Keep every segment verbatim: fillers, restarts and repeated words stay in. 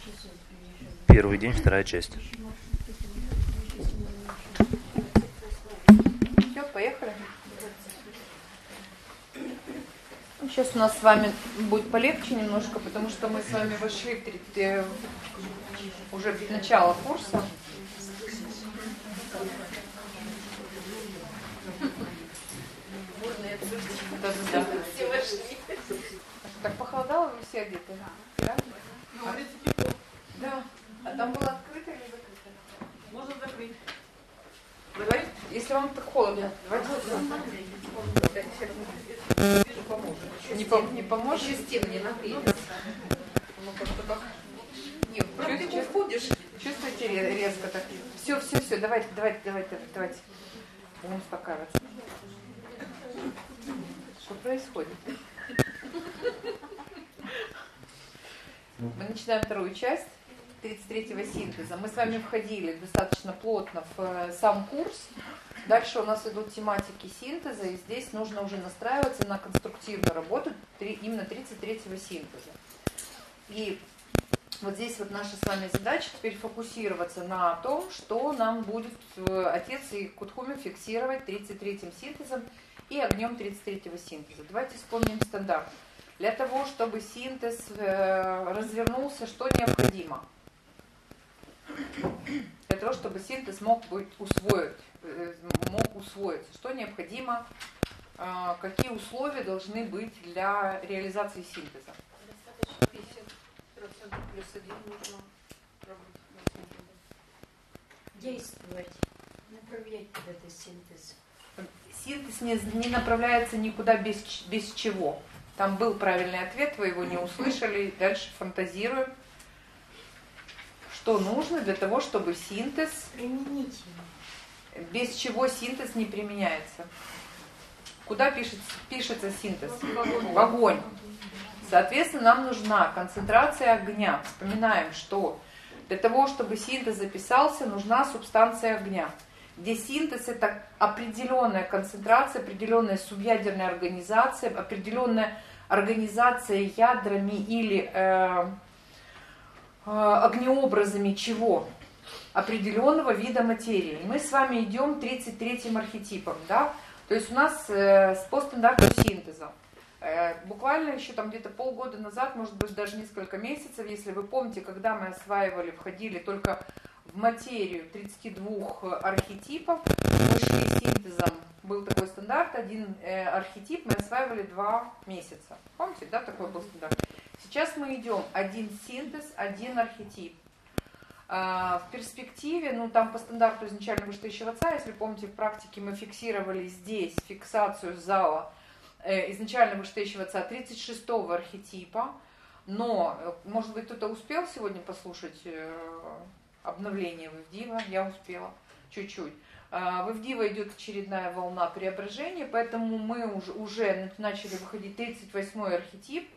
Первый день, вторая часть. Все, поехали. Сейчас у нас с вами будет полегче немножко, потому что мы с вами вошли в, уже в начало курса. Да, да, да. Так похолодало, вы все одеты? Да? А, да. А там было открыто или закрыто? Можно закрыть. Давай, если вам так холодно, давайте. Не, пом- не поможет? Еще стены не нагреются. Ну, как-то так. Нет, ты уходишь. Чувствуете резко так? Все, все, все, давайте, давайте, давайте, давайте. Будем успокаиваться. Что происходит? Мы начинаем вторую часть тридцать третьего синтеза. Мы с вами входили достаточно плотно в сам курс. Дальше у нас идут тематики синтеза, и здесь нужно уже настраиваться на конструктивную работу именно тридцать третьего синтеза. И вот здесь вот наша с вами задача теперь фокусироваться на том, что нам будет отец и Кутхуми фиксировать тридцать третьим синтезом и огнем тридцать третьего синтеза. Давайте вспомним стандарт. Для того, чтобы синтез э, развернулся, что необходимо? Для того, чтобы синтез мог быть усвоен, э, мог усвоиться, что необходимо, э, какие условия должны быть для реализации синтеза? Достаточно пятьдесят процентов плюс один нужно работать на синтезе. Действовать, направлять куда-то синтез. Синтез не, не направляется никуда без, без чего. Там был правильный ответ, вы его не услышали, дальше фантазируем. Что нужно для того, чтобы синтез... Применить его. Без чего синтез не применяется? Куда пишется, пишется синтез? В огонь. Соответственно, нам нужна концентрация огня. Вспоминаем, что для того, чтобы синтез записался, нужна субстанция огня. Где синтез – это определенная концентрация, определенная субъядерная организация, определенная организация ядрами или э, э, огнеобразами чего? Определенного вида материи. Мы с вами идем тридцать третьим архетипом, да? То есть у нас э, по стандарту синтеза. Э, буквально еще там где-то полгода назад, может быть даже несколько месяцев, если вы помните, когда мы осваивали, входили только в материю тридцати двух архетипов, мы шли синтезом, был такой стандарт, один э, архетип мы осваивали два месяца. Помните, да, такой был стандарт? Сейчас мы идем один синтез, один архетип. А, в перспективе, ну там по стандарту изначально вышестоящего отца, если помните, в практике мы фиксировали здесь фиксацию зала э, изначально вышестоящего отца тридцать шестого архетипа, но, может быть, кто-то успел сегодня послушать э, обновление в Ивдива, я успела чуть-чуть. В Ивдива идет очередная волна преображения, поэтому мы уже, уже начали выходить тридцать восьмой архетип.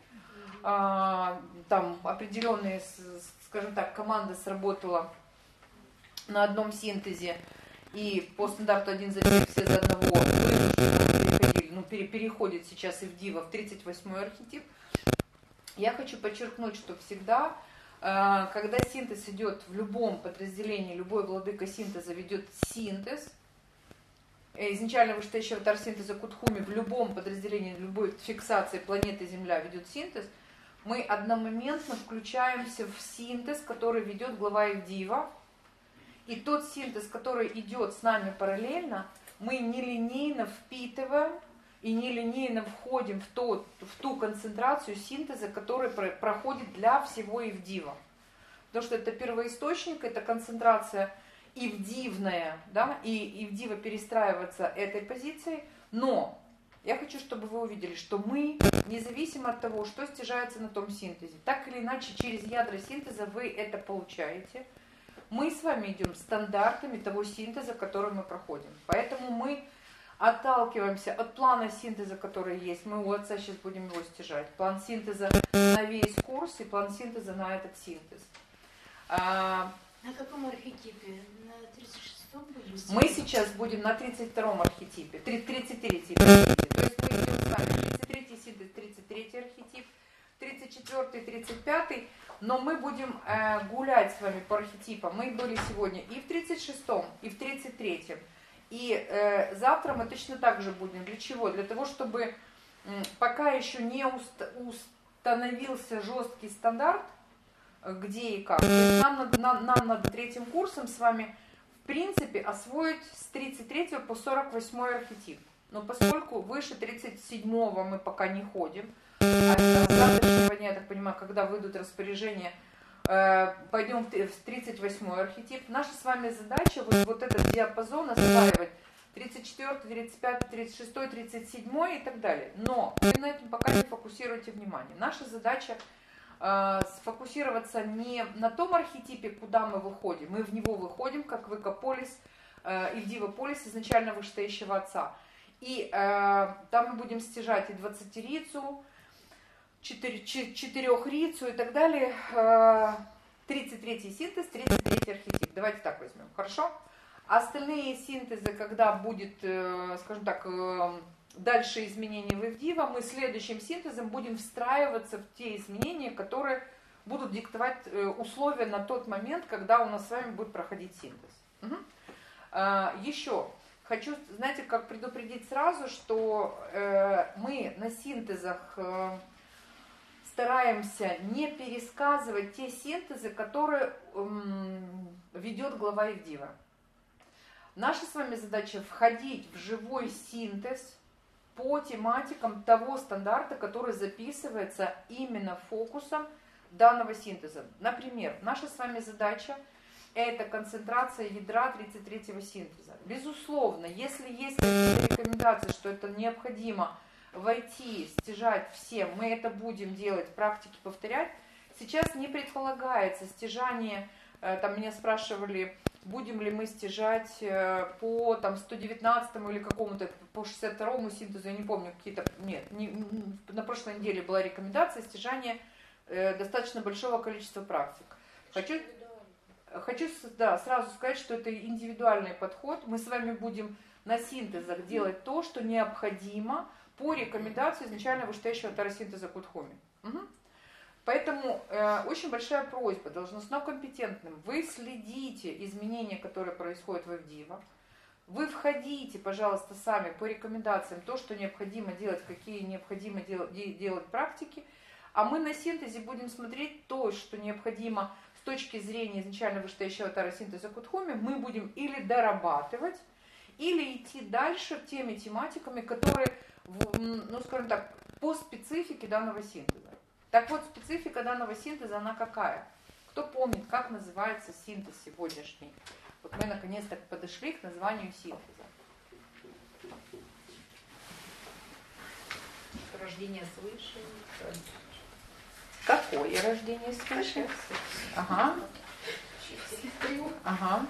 Там определенные, скажем так, команда сработала на одном синтезе, и по стандарту один за всех, все за одного, переходили, ну, переходит сейчас Ивдива в тридцать восьмой архетип. Я хочу подчеркнуть, что всегда, когда синтез идет в любом подразделении, любой владыка синтеза ведет синтез, изначально вышестоящий аватар синтеза Кутхуми в любом подразделении, любой фиксации планеты Земля ведет синтез, мы одномоментно включаемся в синтез, который ведет глава Ивдива, и тот синтез, который идет с нами параллельно, мы нелинейно впитываем и нелинейно входим в, тот, в ту концентрацию синтеза, который про, проходит для всего Ивдива. Потому что это первоисточник, это концентрация ивдивная, да, и Ивдива перестраивается этой позицией. Но я хочу, чтобы вы увидели, что мы, независимо от того, что стяжается на том синтезе, так или иначе через ядра синтеза вы это получаете. Мы с вами идем стандартами того синтеза, который мы проходим. Поэтому мы отталкиваемся от плана синтеза, который есть. Мы у отца сейчас будем его стяжать. План синтеза на весь курс и план синтеза на этот синтез. А, на каком архетипе? На тридцать шестом будем? Мы сейчас будем на тридцать втором архетипе. тридцать третий архетип. То есть мы идем с вами тридцать третий синтез, тридцать третий архетип. тридцать четвёртый, тридцать пятый, но мы будем э, гулять с вами по архетипам. Мы были сегодня и в тридцать шестом, и в тридцать третьем. И э, завтра мы точно так же будем. Для чего? Для того, чтобы э, пока еще не уст, установился жесткий стандарт, где и как. То есть нам, надо, нам, нам надо третьим курсом с вами, в принципе, освоить с тридцать третьего по сорок восьмой архетип. Но поскольку выше тридцать седьмого мы пока не ходим, а с завтрашнего дня, я так понимаю, когда выйдут распоряжения, э, пойдем в тридцать восьмой архетип. Наша с вами задача вот, вот этот диапазон осваивать тридцать четвёртый, тридцать пятый, тридцать шестой, тридцать седьмой и так далее. Но вы на этом пока не фокусируйте внимание. Наша задача э, сфокусироваться не на том архетипе, куда мы выходим. Мы в него выходим, как в Экополис э, и в Дивополис изначально вышестоящего отца. И э, там мы будем стяжать и двадцатирицу, четырехрицу и так далее. Э, тридцать третий синтез, тридцать третий архетип. Давайте так возьмем, хорошо? А остальные синтезы, когда будет, э, скажем так, э, дальше изменения в Эвдива, мы следующим синтезом будем встраиваться в те изменения, которые будут диктовать э, условия на тот момент, когда у нас с вами будет проходить синтез. Угу. Э, еще. Хочу, знаете, как предупредить сразу, что э, мы на синтезах э, стараемся не пересказывать те синтезы, которые э, ведет глава Эвдива. Наша с вами задача входить в живой синтез по тематикам того стандарта, который записывается именно фокусом данного синтеза. Например, наша с вами задача – это концентрация ядра тридцать третьего синтеза. Безусловно, если есть какие-то рекомендации, что это необходимо войти, стяжать всем, мы это будем делать, в практике повторять. Сейчас не предполагается стяжание, там меня спрашивали, будем ли мы стяжать по там, сто девятнадцатому или какому-то, по шестьдесят второму синтезу, я не помню, какие-то, нет, не, на прошлой неделе была рекомендация стяжания э, достаточно большого количества практик. Хочу... Хочу да, сразу сказать, что это индивидуальный подход. Мы с вами будем на синтезах делать то, что необходимо по рекомендации изначально вышестоящего таросинтеза Кудхуми. Угу. Поэтому э, очень большая просьба должностно-компетентным. Вы следите изменения, которые происходят в Эвдива. Вы входите, пожалуйста, сами по рекомендациям то, что необходимо делать, какие необходимо делать, делать практики. А мы на синтезе будем смотреть то, что необходимо с точки зрения изначально вышестоящего таросинтеза Кудхуми, мы будем или дорабатывать, или идти дальше теми тематиками, которые, ну, скажем так, по специфике данного синтеза. Так вот, специфика данного синтеза, она какая? Кто помнит, как называется синтез сегодняшний? Вот мы наконец-то подошли к названию синтеза. Рождение свыше. Какое рождение свыше? Ага. Ага.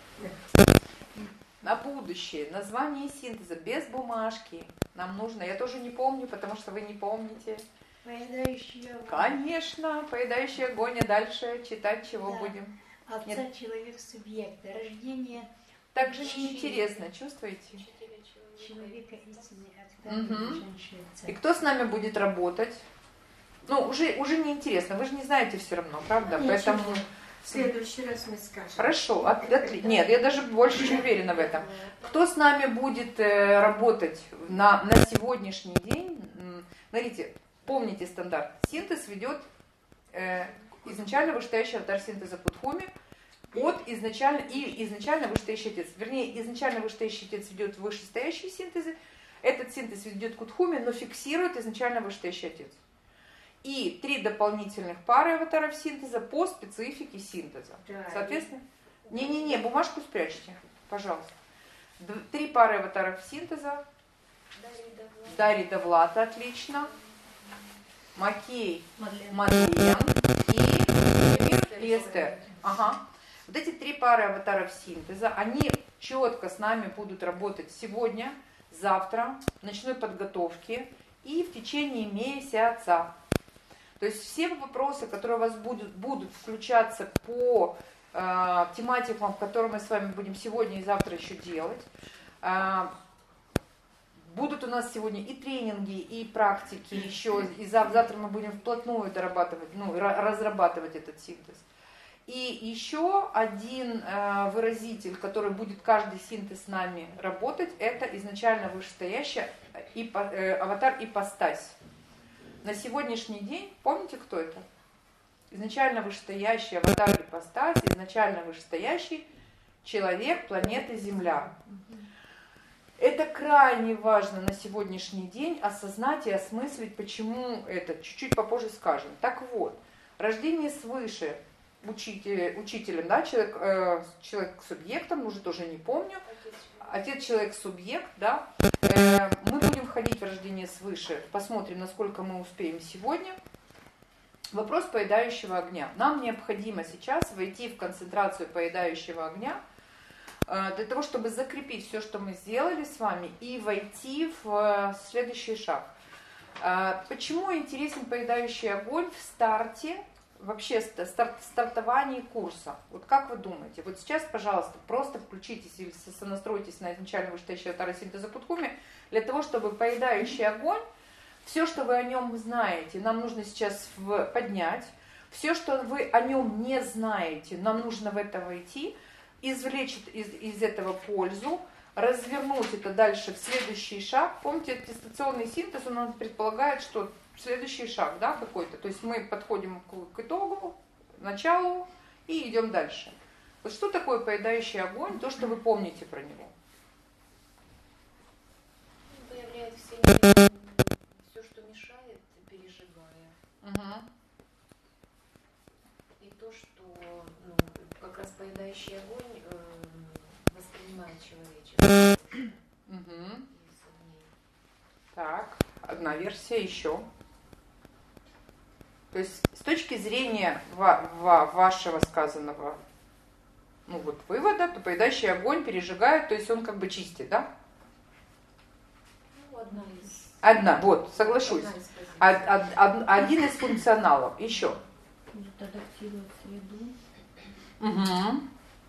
На будущее. Название синтеза без бумажки. Нам нужно. Я тоже не помню, потому что вы не помните. Поедающий огонь. Конечно. Поедающий огонь. А дальше читать чего да. будем? Отца Нет. Человек субъекта. Рождение. Так же неинтересно. Чувствуете? Человека истины. Угу. И кто с нами будет работать? Ну, уже, уже неинтересно, вы же не знаете все равно, правда? Ничего. Поэтому... В следующий раз мы скажем. Хорошо, от, от, нет, я даже больше чем уверена в этом. Кто с нами будет э, работать на, на сегодняшний день? Смотрите, помните стандарт. Синтез ведет э, изначально вышестоящий таросинтеза Кудхуми от изначально, и изначально вышестоящий отец. Вернее, изначально вышестоящий отец ведет вышестоящие синтезы, этот синтез ведет Кудхуми, но фиксирует изначально вышестоящий отец. И три дополнительных пары аватаров синтеза по специфике синтеза. Да, соответственно, не-не-не, бумажку спрячьте, пожалуйста. Три пары аватаров синтеза. Дарья Довлата, отлично. Макей, Мадлен и, и Эстер. Ага. Вот эти три пары аватаров синтеза, они четко с нами будут работать сегодня, завтра, в ночной подготовке и в течение месяца. То есть все вопросы, которые у вас будут, будут включаться по э, тематикам, которые мы с вами будем сегодня и завтра еще делать, э, Будут у нас сегодня и тренинги, и практики, еще, и завтра мы будем вплотную дорабатывать, ну, разрабатывать этот синтез. И еще один э, выразитель, который будет каждый синтез с нами работать, это изначально вышестоящая ипо, э, аватар ипостась. На сегодняшний день, помните, кто это? Изначально вышестоящий аватар ипостась, изначально вышестоящий человек планеты Земля. Это крайне важно на сегодняшний день осознать и осмыслить, почему это. Чуть-чуть попозже скажем. Так вот, рождение свыше учитель, учителем, да, человек, э, человек субъектом, уже тоже не помню, отец человек субъект, да, э, мы будем входить в рождение свыше, посмотрим, насколько мы успеем сегодня. Вопрос поедающего огня. Нам необходимо сейчас войти в концентрацию поедающего огня, э, для того, чтобы закрепить все, что мы сделали с вами, и войти в э, следующий шаг. Э, почему интересен поедающий огонь в старте? Вообще старт, стартовании курса. Вот как вы думаете? Вот сейчас, пожалуйста, просто включитесь или сонастройтесь на изначально вышестоящий аватар синтеза Кудхуми для того, чтобы поедающий огонь, все, что вы о нем знаете, нам нужно сейчас в, поднять. Все, что вы о нем не знаете, нам нужно в это войти, извлечь из, из этого пользу, развернуть это дальше в следующий шаг. Помните, аттестационный синтез, он предполагает, что следующий шаг, да, какой-то. То есть мы подходим к, к итогу, началу и идем дальше. Вот что такое поедающий огонь, то, что вы помните про него? Выявляет все, все, что мешает, переживая. Угу. И то, что ну, как раз поедающий огонь э, воспринимает человечество. Угу. Так, одна версия еще. То есть с точки зрения ва- ва- вашего сказанного, ну вот вывода, то поедающий огонь пережигает, то есть он как бы чистит, да? Ну, одна из... Одна, вот, соглашусь. Одна из позиций. Од- од- од- один из функционалов. Еще. Может адаптировать среду. Угу.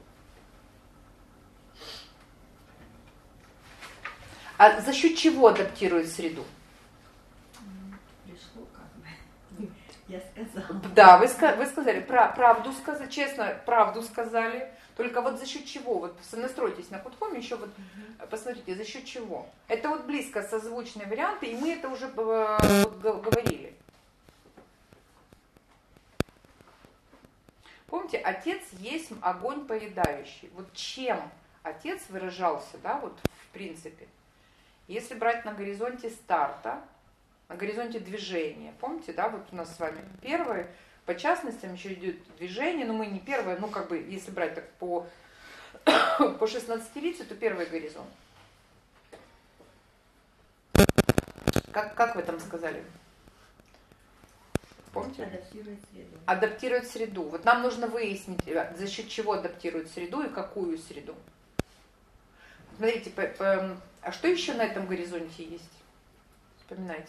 А за счет чего адаптирует среду? Пришло как бы. Я сказала. Да, вы, вы сказали, правду сказали, честно, правду сказали. Только вот за счет чего? Вот настройтесь на Кудхуми, еще вот угу. Посмотрите, за счет чего. Это вот близко созвучные варианты, и мы это уже вот говорили. Помните, отец есть огонь поедающий. Вот чем отец выражался, да, вот в принципе. Если брать на горизонте старта, на горизонте движения, помните, да, вот у нас с вами первое, по частностям еще идет движение, но мы не первое, ну как бы, если брать так по, по шестнадцатилетию, то первый горизонт. Как, как вы там сказали? Помните? Адаптировать среду. Адаптировать среду. Вот нам нужно выяснить, за счет чего адаптирует среду и какую среду. Смотрите, по, по, а что еще на этом горизонте есть? Вспоминайте.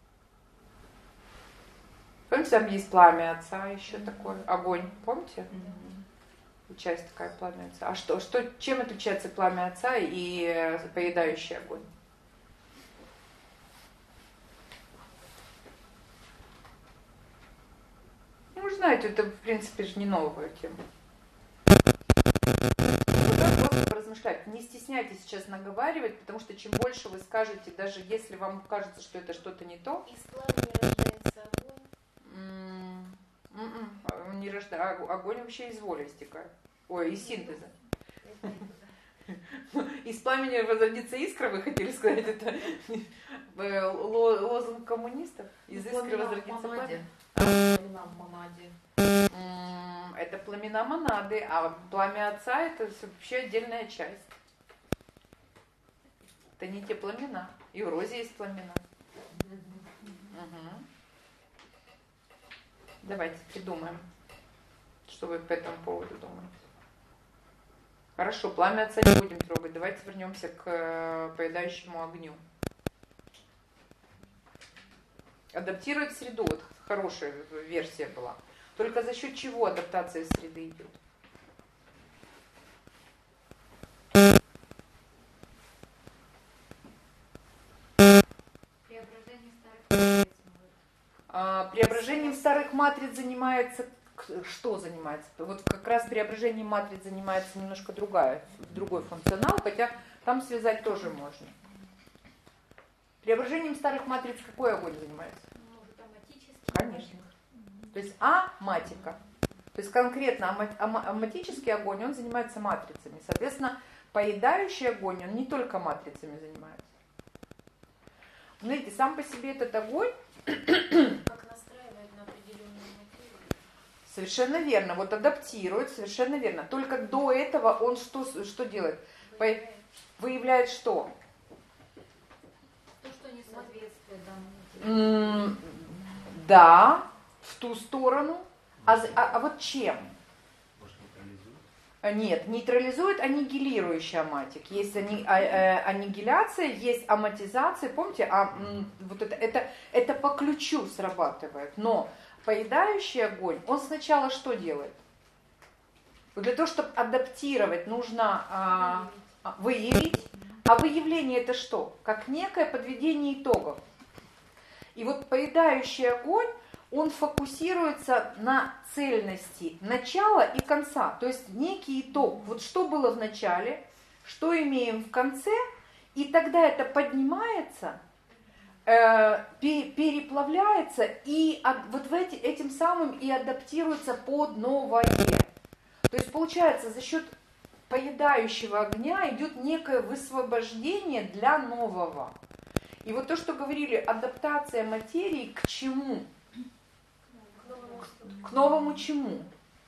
Помните, там есть пламя отца, еще mm-hmm. такой огонь, помните? Mm-hmm. Часть такая пламя отца. А что, что, чем отличается пламя отца и поедающий огонь? Ну, вы знаете, это в принципе же не новая тема. Просто поразмышлять. Не стесняйтесь сейчас наговаривать, потому что чем больше вы скажете, даже если вам кажется, что это что-то не то. Из пламени рождается огонь. М-м-м. Не рожда... Огонь вообще из воли истекает. Ой, из синтеза. Из пламени возродится искра, вы хотели сказать, это лозунг коммунистов? Из искры возродится пламя. Это пламена монады, а пламя отца это вообще отдельная часть. Это не те пламена. И у Рози есть пламена. Угу. Давайте придумаем, что вы по этому поводу думаете. Хорошо, пламя отца не будем трогать. Давайте вернемся к поедающему огню. Адаптировать среду. Вот хорошая версия была. Только за счет чего адаптация среды идет? А, преображением старых матриц занимается, что занимается? Вот как раз преображением матриц занимается немножко другая, другой функционал, хотя там связать тоже можно. Преображением старых матриц какой огонь занимается? Может, аматический? Конечно. То есть аматика. То есть конкретно аматический огонь, он занимается матрицами. Соответственно, поедающий огонь, он не только матрицами занимается. Знаете, сам по себе этот огонь... Как настраивает на определенную материю. Совершенно верно. Вот адаптирует, совершенно верно. Только до этого он что, что делает? Выявляет. Выявляет что? То, что не соответствует данному материалу. Да, в ту сторону. А, а, а вот чем? Может, нейтрализует? Нет, нейтрализует аннигилирующий аматик. Есть ани, а, а, аннигиляция, есть аматизация. Помните, а, м, вот это, это, это по ключу срабатывает. Но поедающий огонь, он сначала что делает? Для того, чтобы адаптировать, нужно а, выявить. А выявление это что? Как некое подведение итогов. И вот поедающий огонь, он фокусируется на цельности начала и конца. То есть некий итог. Вот что было в начале, что имеем в конце, и тогда это поднимается, э, переплавляется, и от, вот в эти, этим самым и адаптируется под новое. То есть получается, за счет поедающего огня идет некое высвобождение для нового. И вот то, что говорили, адаптация материи к чему? К новому чему?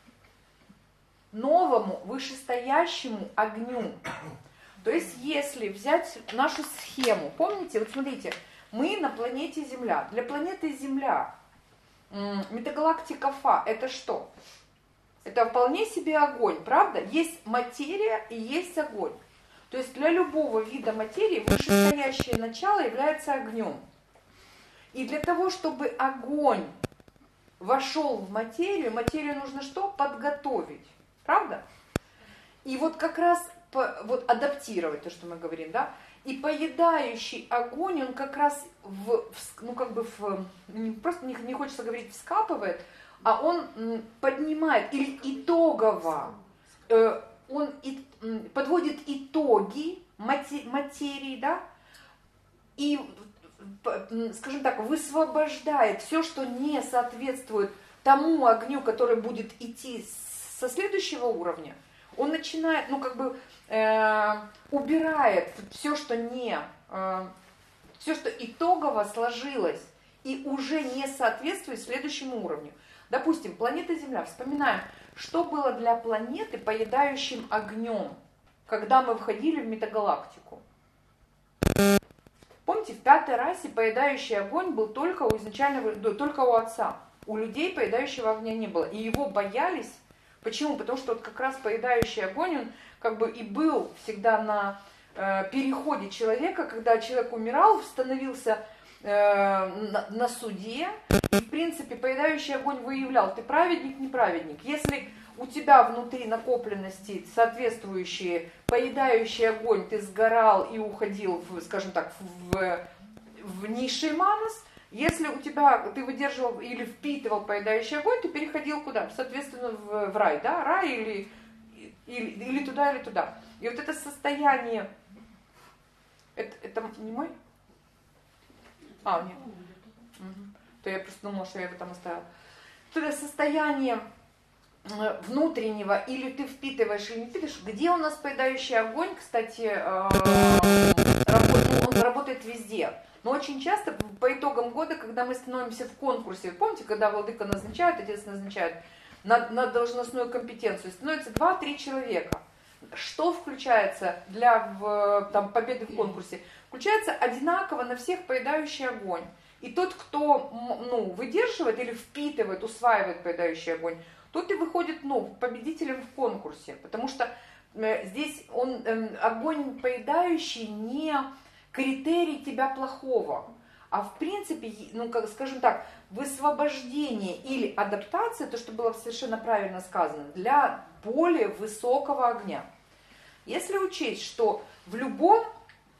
Новому, вышестоящему огню. То есть, если взять нашу схему, помните, вот смотрите, мы на планете Земля. Для планеты Земля метагалактика Фа это что? Это вполне себе огонь, правда? Есть материя и есть огонь. То есть для любого вида материи вышестоящее начало является огнем. И для того, чтобы огонь вошел в материю, материю нужно что? Подготовить. Правда? И вот как раз вот адаптировать то, что мы говорим, да? И поедающий огонь, он как раз в, ну как бы в, просто не, не хочется говорить вскапывает, а он поднимает или итогово, э, он и, подводит итоги материи, да? И, скажем так, высвобождает все, что не соответствует тому огню, который будет идти со следующего уровня. Он начинает, ну как бы э, убирает все, что не, э, все, что итогово сложилось и уже не соответствует следующему уровню. Допустим, планета Земля. Вспоминаем, что было для планеты поедающим огнем, когда мы входили в метагалактику. Помните, в пятой расе поедающий огонь был только у изначального, только у Отца. У людей поедающего огня не было. И его боялись. Почему? Потому что вот как раз поедающий огонь, он как бы и был всегда на э, переходе человека, когда человек умирал, становился э, на, на суде. И, в принципе, поедающий огонь выявлял, ты праведник, не праведник. Если у тебя внутри накопленности соответствующие поедающий огонь, ты сгорал и уходил, в, скажем так, в, в низший манас. Если у тебя, ты выдерживал или впитывал поедающий огонь, ты переходил куда? Соответственно, в, в рай, да? Рай или, или, или туда, или туда. И вот это состояние, это, это не мой? А, нет. Угу. То я просто думала, что я его там оставила. Вот это состояние внутреннего, или ты впитываешь, или не впитываешь. Где у нас поедающий огонь, кстати, работает, он работает везде. Но очень часто по итогам года, когда мы становимся в конкурсе, помните, когда владыка назначает, отец назначает на, на должностную компетенцию, становится два-три человека. Что включается для в, там, победы в конкурсе? Включается одинаково на всех поедающий огонь. И тот, кто ну, выдерживает или впитывает, усваивает поедающий огонь, тот и выходит ну, победителем в конкурсе. Потому что э, здесь он, э, огонь поедающий не критерий тебя плохого, а в принципе, ну, как, скажем так, высвобождение или адаптация, то, что было совершенно правильно сказано, для более высокого огня. Если учесть, что в любом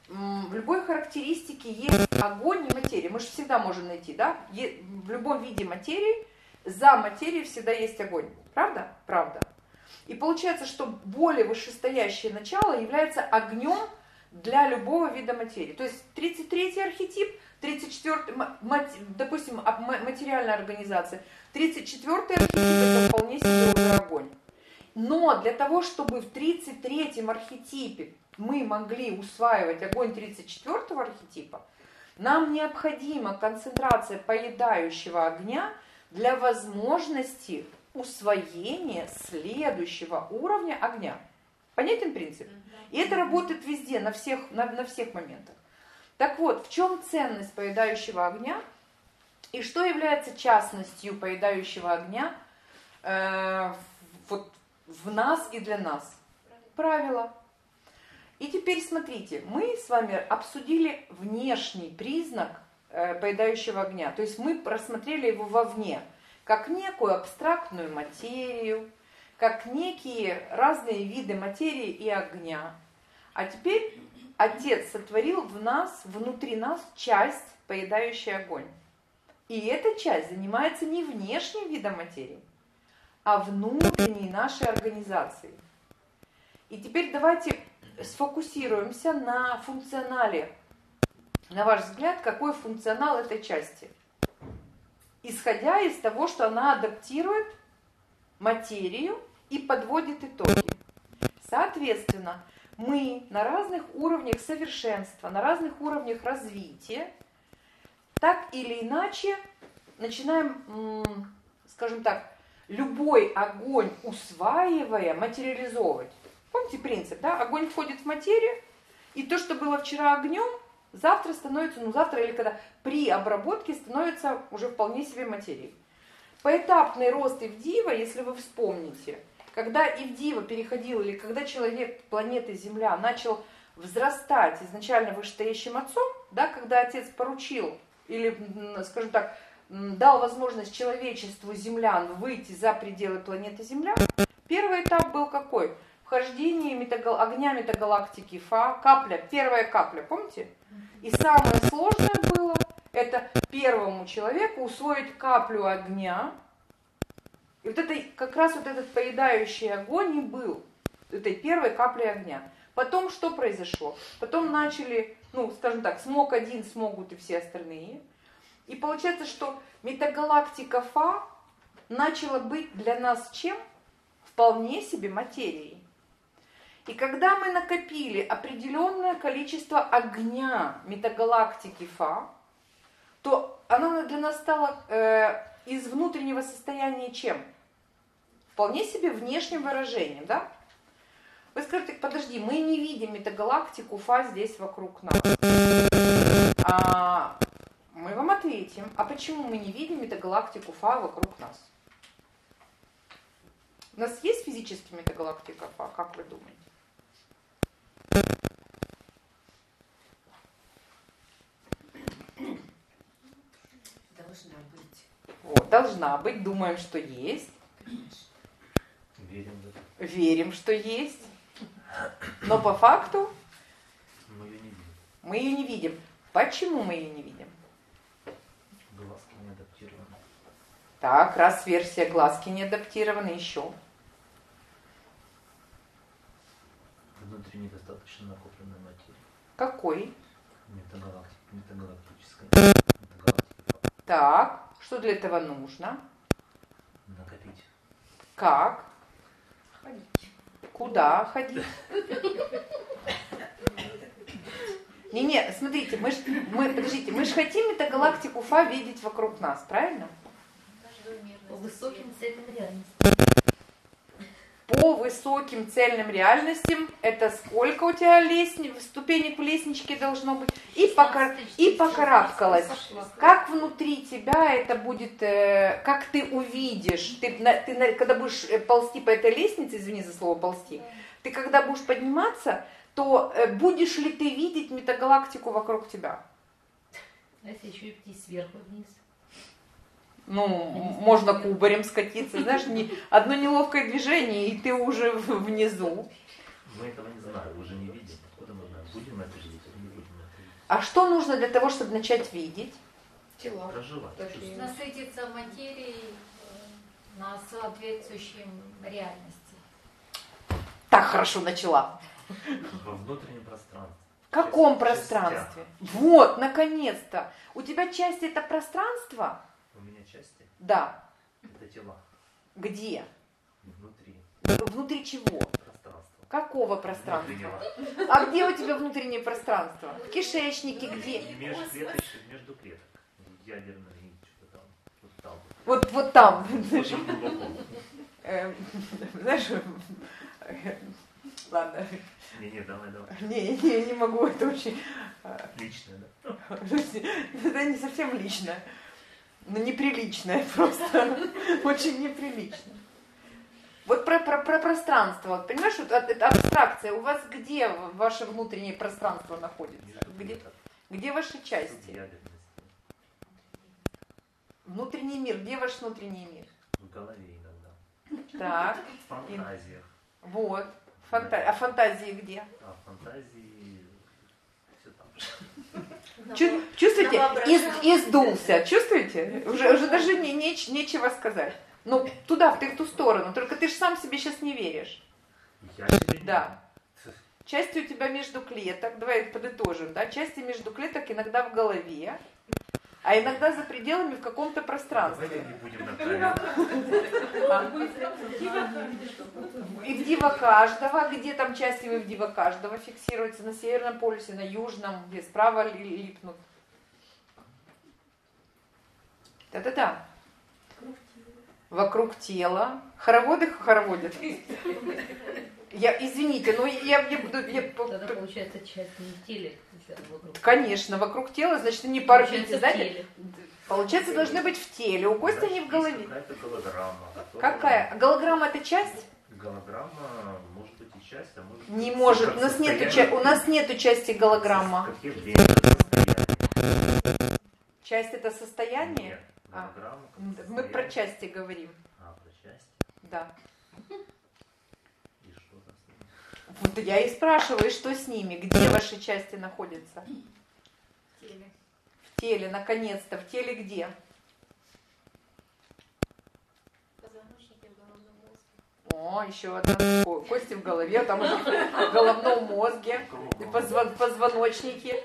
в любой характеристике есть огонь и материя. Мы же всегда можем найти, да? В любом виде материи, за материей всегда есть огонь. Правда? Правда. И получается, что более вышестоящее начало является огнем для любого вида материи. То есть тридцать третий архетип, тридцать четвёртый, допустим, материальная организация, тридцать четвёртый архетип это вполне себе уже огонь. Но для того, чтобы в тридцать третьем архетипе мы могли усваивать огонь тридцать четвёртого архетипа, нам необходима концентрация поедающего огня для возможности усвоения следующего уровня огня. Понятен принцип? И это работает везде, на всех, на, на всех моментах. Так вот, в чем ценность поедающего огня и что является частностью поедающего огня э, вот, в нас и для нас? Правило. И теперь смотрите, мы с вами обсудили внешний признак э, поедающего огня. То есть мы рассмотрели его вовне, как некую абстрактную материю, как некие разные виды материи и огня. А теперь Отец сотворил в нас, внутри нас часть, поедающая огонь. И эта часть занимается не внешним видом материи, а внутренней нашей организацией. И теперь давайте сфокусируемся на функционале. На ваш взгляд, какой функционал этой части? Исходя из того, что она адаптирует материю и подводит итоги. Соответственно, мы на разных уровнях совершенства, на разных уровнях развития, так или иначе начинаем, скажем так, любой огонь усваивая, материализовывать. Помните принцип, да? Огонь входит в материю, и то, что было вчера огнем, завтра становится, ну завтра или когда при обработке становится уже вполне себе материей. Поэтапный рост Ивдива, если вы вспомните, когда Ивдива переходил, или когда человек планеты Земля начал взрастать изначально вышестоящим отцом, да, когда отец поручил, или, скажем так, дал возможность человечеству землян выйти за пределы планеты Земля, первый этап был какой? Вхождение метагал... огня метагалактики Фа, капля, первая капля, помните? И самое сложное было, это первому человеку усвоить каплю огня. И вот это, как раз вот этот поедающий огонь и был этой первой каплей огня. Потом что произошло? Потом начали, ну, скажем так, смог один, смогут и все остальные. И получается, что метагалактика Фа начала быть для нас чем? Вполне себе материей. И когда мы накопили определенное количество огня метагалактики Фа, то она для нас стала э, из внутреннего состояния чем? Вполне себе внешним выражением, да? Вы скажете, подожди, мы не видим метагалактику Фа здесь вокруг нас. А, мы вам ответим, а почему мы не видим метагалактику Фа вокруг нас? У нас есть физически метагалактика Фа, как вы думаете? Должна быть. Вот, должна быть, думаем, что есть. Верим в это. Верим, что есть. Но по факту Мы ее не видим. мы ее не видим. Почему мы ее не видим? Глазки не адаптированы. Так, раз версия глазки не адаптирована, еще. Внутри недостаточно накопленной материи. Какой? Метагалактик, метагалактическая. Метагалактика. Так, что для этого нужно? Накопить. Как? Ходить. Куда ходить? Не-не, смотрите, мы ж, мы, подождите, мы же хотим метагалактику Фа видеть вокруг нас, правильно? Каждую мерность По высоким цельным реальностям. По высоким цельным реальностям это сколько у тебя лестни, ступенек в лестничке должно быть? И, покар, и покарабкалась. Как внутри тебя это будет, э, как ты увидишь, ты, на, ты на, когда будешь ползти по этой лестнице, извини за слово ползти, ты когда будешь подниматься, то э, будешь ли ты видеть метагалактику вокруг тебя? А если еще и идти сверху вниз? Ну, можно кубарем скатиться, знаешь, не, одно неловкое движение, и ты уже внизу. Мы этого не знаем, уже не видим. Откуда мы знаем, будем мы это видеть или не будем? А что нужно для того, чтобы начать видеть? Тела. Проживать. чувствовать. Насытиться материей э, на соответствующем реальности. Так хорошо начала. Во внутреннем пространстве. В каком Часть- пространстве? частях. Вот, наконец-то. У тебя часть это пространство? У меня части Да. это тела. Где? Внутри Внутри чего? пространства. Какого пространства? Внутреннего. А где у тебя внутреннее пространство? В кишечнике где? Межклеточных, между клеток. Ядерная нить, что-то там. Вот там. Вот, вот там. Очень глубоко. Эм, Знаешь, ладно. Не-не, давай, давай. Не, не, не могу, это очень... Личное, да? Это не совсем личное. Но неприличное просто. Очень неприлично. Вот про, про, про пространство. Вот, понимаешь, вот это абстракция. У вас где ваше внутреннее пространство находится? Между Где, клеток. где ваши части? Субъядерности. Внутренний мир. Где ваш внутренний мир? В голове иногда. Так, В фантазиях. вот. Фанта- А фантазии где? А в фантазии все там же. Чу- чувствуете? Из- издулся. Чувствуете? Уже, уже даже не, неч- нечего сказать. Ну, туда, ты в ту сторону. Только ты же сам себе сейчас не веришь. Я себе не Да. Части у тебя между клеток, давай подытожим, да, части между клеток иногда в голове, а иногда за пределами в каком-то Давай пространстве. не будем на камеру. И в диво каждого, где там части вы в диво каждого фиксируются, на северном полюсе, на южном, где справа ли- липнут. Да-да-да. Вокруг тела. Хороводы хороводят. Я, извините, но я, я буду... я по- Тогда по- получается часть не в теле, если она вокруг. Конечно, вокруг тела, значит, не по орбите, Получается, в знаете? теле. Получается, должны быть в теле. У Кости Значит, не в есть голове. Какая-то голограмма. которая- Какая? Голограмма это часть? Голограмма может быть и часть, а может быть Не и может. как У нас нету, состояние- ча- у нас нету части голограмма. Как явление, как состояние. Часть это состояние? Нет, А, голограмма как Мы состояние. про части говорим. А, про части. Да. И что там с ними? Вот я и спрашиваю, что с ними? Где ваши части находятся? В теле. В теле, наконец-то. В теле где? Позвоночники в головном мозге. О, еще одна. Ко- Кости в голове, там уже в головном мозге. И позвон- позвоночники.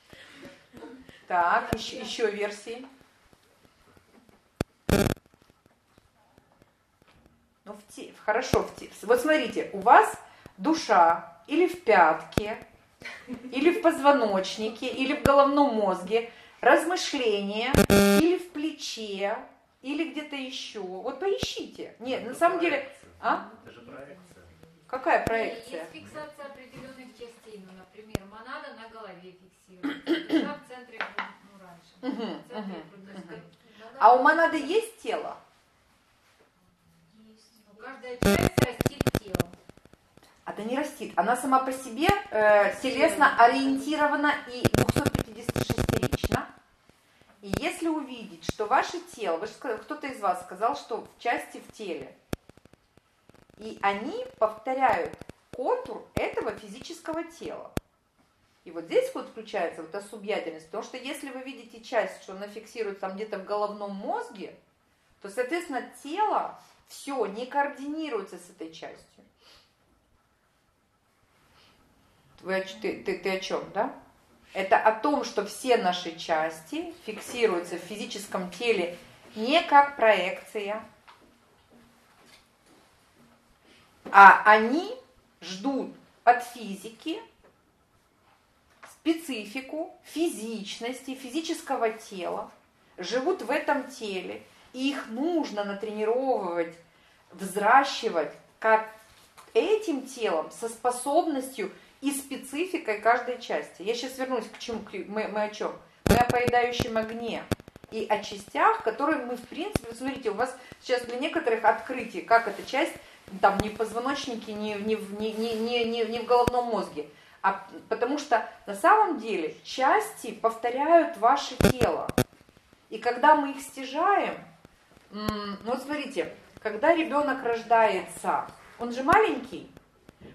Так, еще, еще версии. Ну, в те, хорошо, в те. Вот смотрите, у вас душа или в пятке, или в позвоночнике, или в головном мозге, размышления, или в плече, или где-то еще. Вот поищите. Нет, на Это самом деле, проекция. а? Это же проекция. Какая проекция? Есть фиксация определенных частей, ну, например, монада на голове фиксируется, душа в центре, ну, раньше, Мгм, в центре мгм, грудной мгм. клетки. А у монады есть тело? Ну, каждая часть растит тело. Она не растит. Она сама по себе э, телесно ориентирована и двухсот пятидесяти шестирична. И если увидеть, что ваше тело, вы же сказали, кто-то из вас сказал, что в части в теле, и они повторяют контур этого физического тела. И вот здесь вот включается вот эта субъядерность, потому что если вы видите часть, что она фиксируется там где-то в головном мозге, то, соответственно, тело все не координируется с этой частью. Вы, о ч- ты, ты, ты о чем, да? Это о том, что все наши части фиксируются в физическом теле не как проекция, а они ждут от физики специфику физичности, физического тела, живут в этом теле, и их нужно натренировывать, взращивать как этим телом со способностью и спецификой каждой части. Я сейчас вернусь к чему, мы, мы о чем? Мы о поедающем огне и о частях, которые мы, в принципе, смотрите, у вас сейчас для некоторых открытий, как эта часть, там, не в позвоночнике, не, не, в- не, не, не, не, не в головном мозге, а потому что на самом деле части повторяют ваше тело. И когда мы их стяжаем, м, ну вот смотрите, когда ребенок рождается, он же маленький,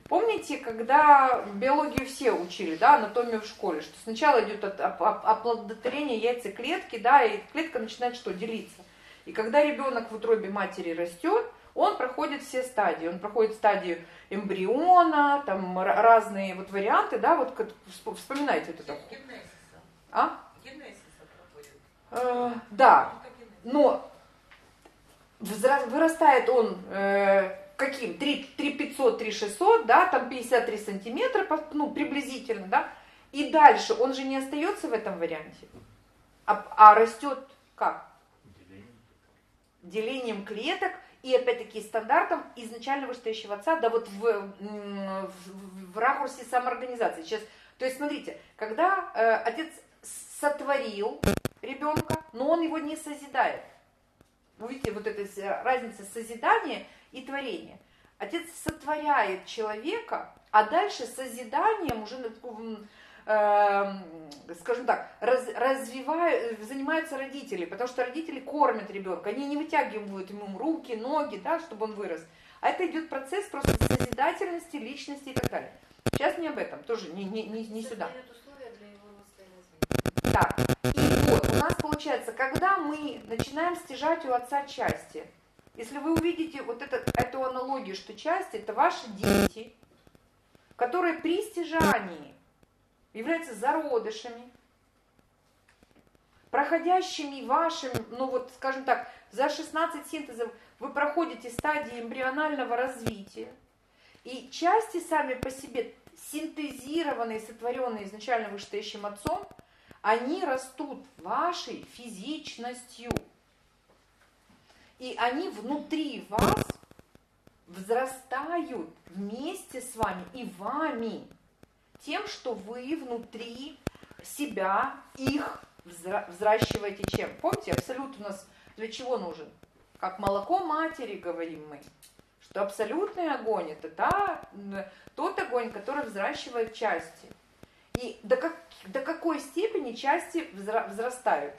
Помните, когда биологию все учили, да, анатомию в школе, что сначала идет от- оп- оп- оплодотворение яйцеклетки, да, и клетка начинает что? Делиться. И когда ребенок в утробе матери растет, он проходит все стадии. Он проходит стадию эмбриона, там ра- разные вот варианты, да, вот как- всп- вспоминайте вот это. Генезиса. А? Генезиса проходит. Э, да, Онтогенез. но взра- вырастает он э, каким? три пятьсот, три шестьсот, да, там пятьдесят три сантиметра, по- ну, приблизительно, да, и дальше он же не остается в этом варианте, а, а растет как? Деление. Делением клеток и опять-таки стандартом изначально вышестоящего отца, да вот в, м, в, в ракурсе самоорганизации. Сейчас, то есть смотрите, когда э, отец сотворил ребенка, но он его не созидает. Вы видите, вот эта с- разница созидания и творения. Отец сотворяет человека, а дальше созиданием уже, на таком, э, скажем так, раз, развивают, занимаются родители, потому что родители кормят ребенка, они не вытягивают ему руки, ноги, да, чтобы он вырос. А это идет процесс просто созидательности, личности и так далее. Сейчас не об этом, тоже не, не, не, не сюда. Создает условия для его роста и развития. Так, и вот у нас получается, когда мы начинаем стяжать у отца части, если вы увидите вот это, эту аналогию, что части это ваши дети, которые при стяжании являются зародышами, проходящими вашим, ну вот скажем так, за шестнадцать синтезов вы проходите стадии эмбрионального развития, и части сами по себе синтезированные, сотворенные изначально вышестоящим отцом, они растут вашей физичностью. И они внутри вас взрастают вместе с вами и вами тем, что вы внутри себя их взра- взращиваете чем? Помните, абсолют у нас для чего нужен? Как молоко матери, говорим мы, что абсолютный огонь это та, тот огонь, который взращивает части. И до, как, до какой степени части взра- взрастают?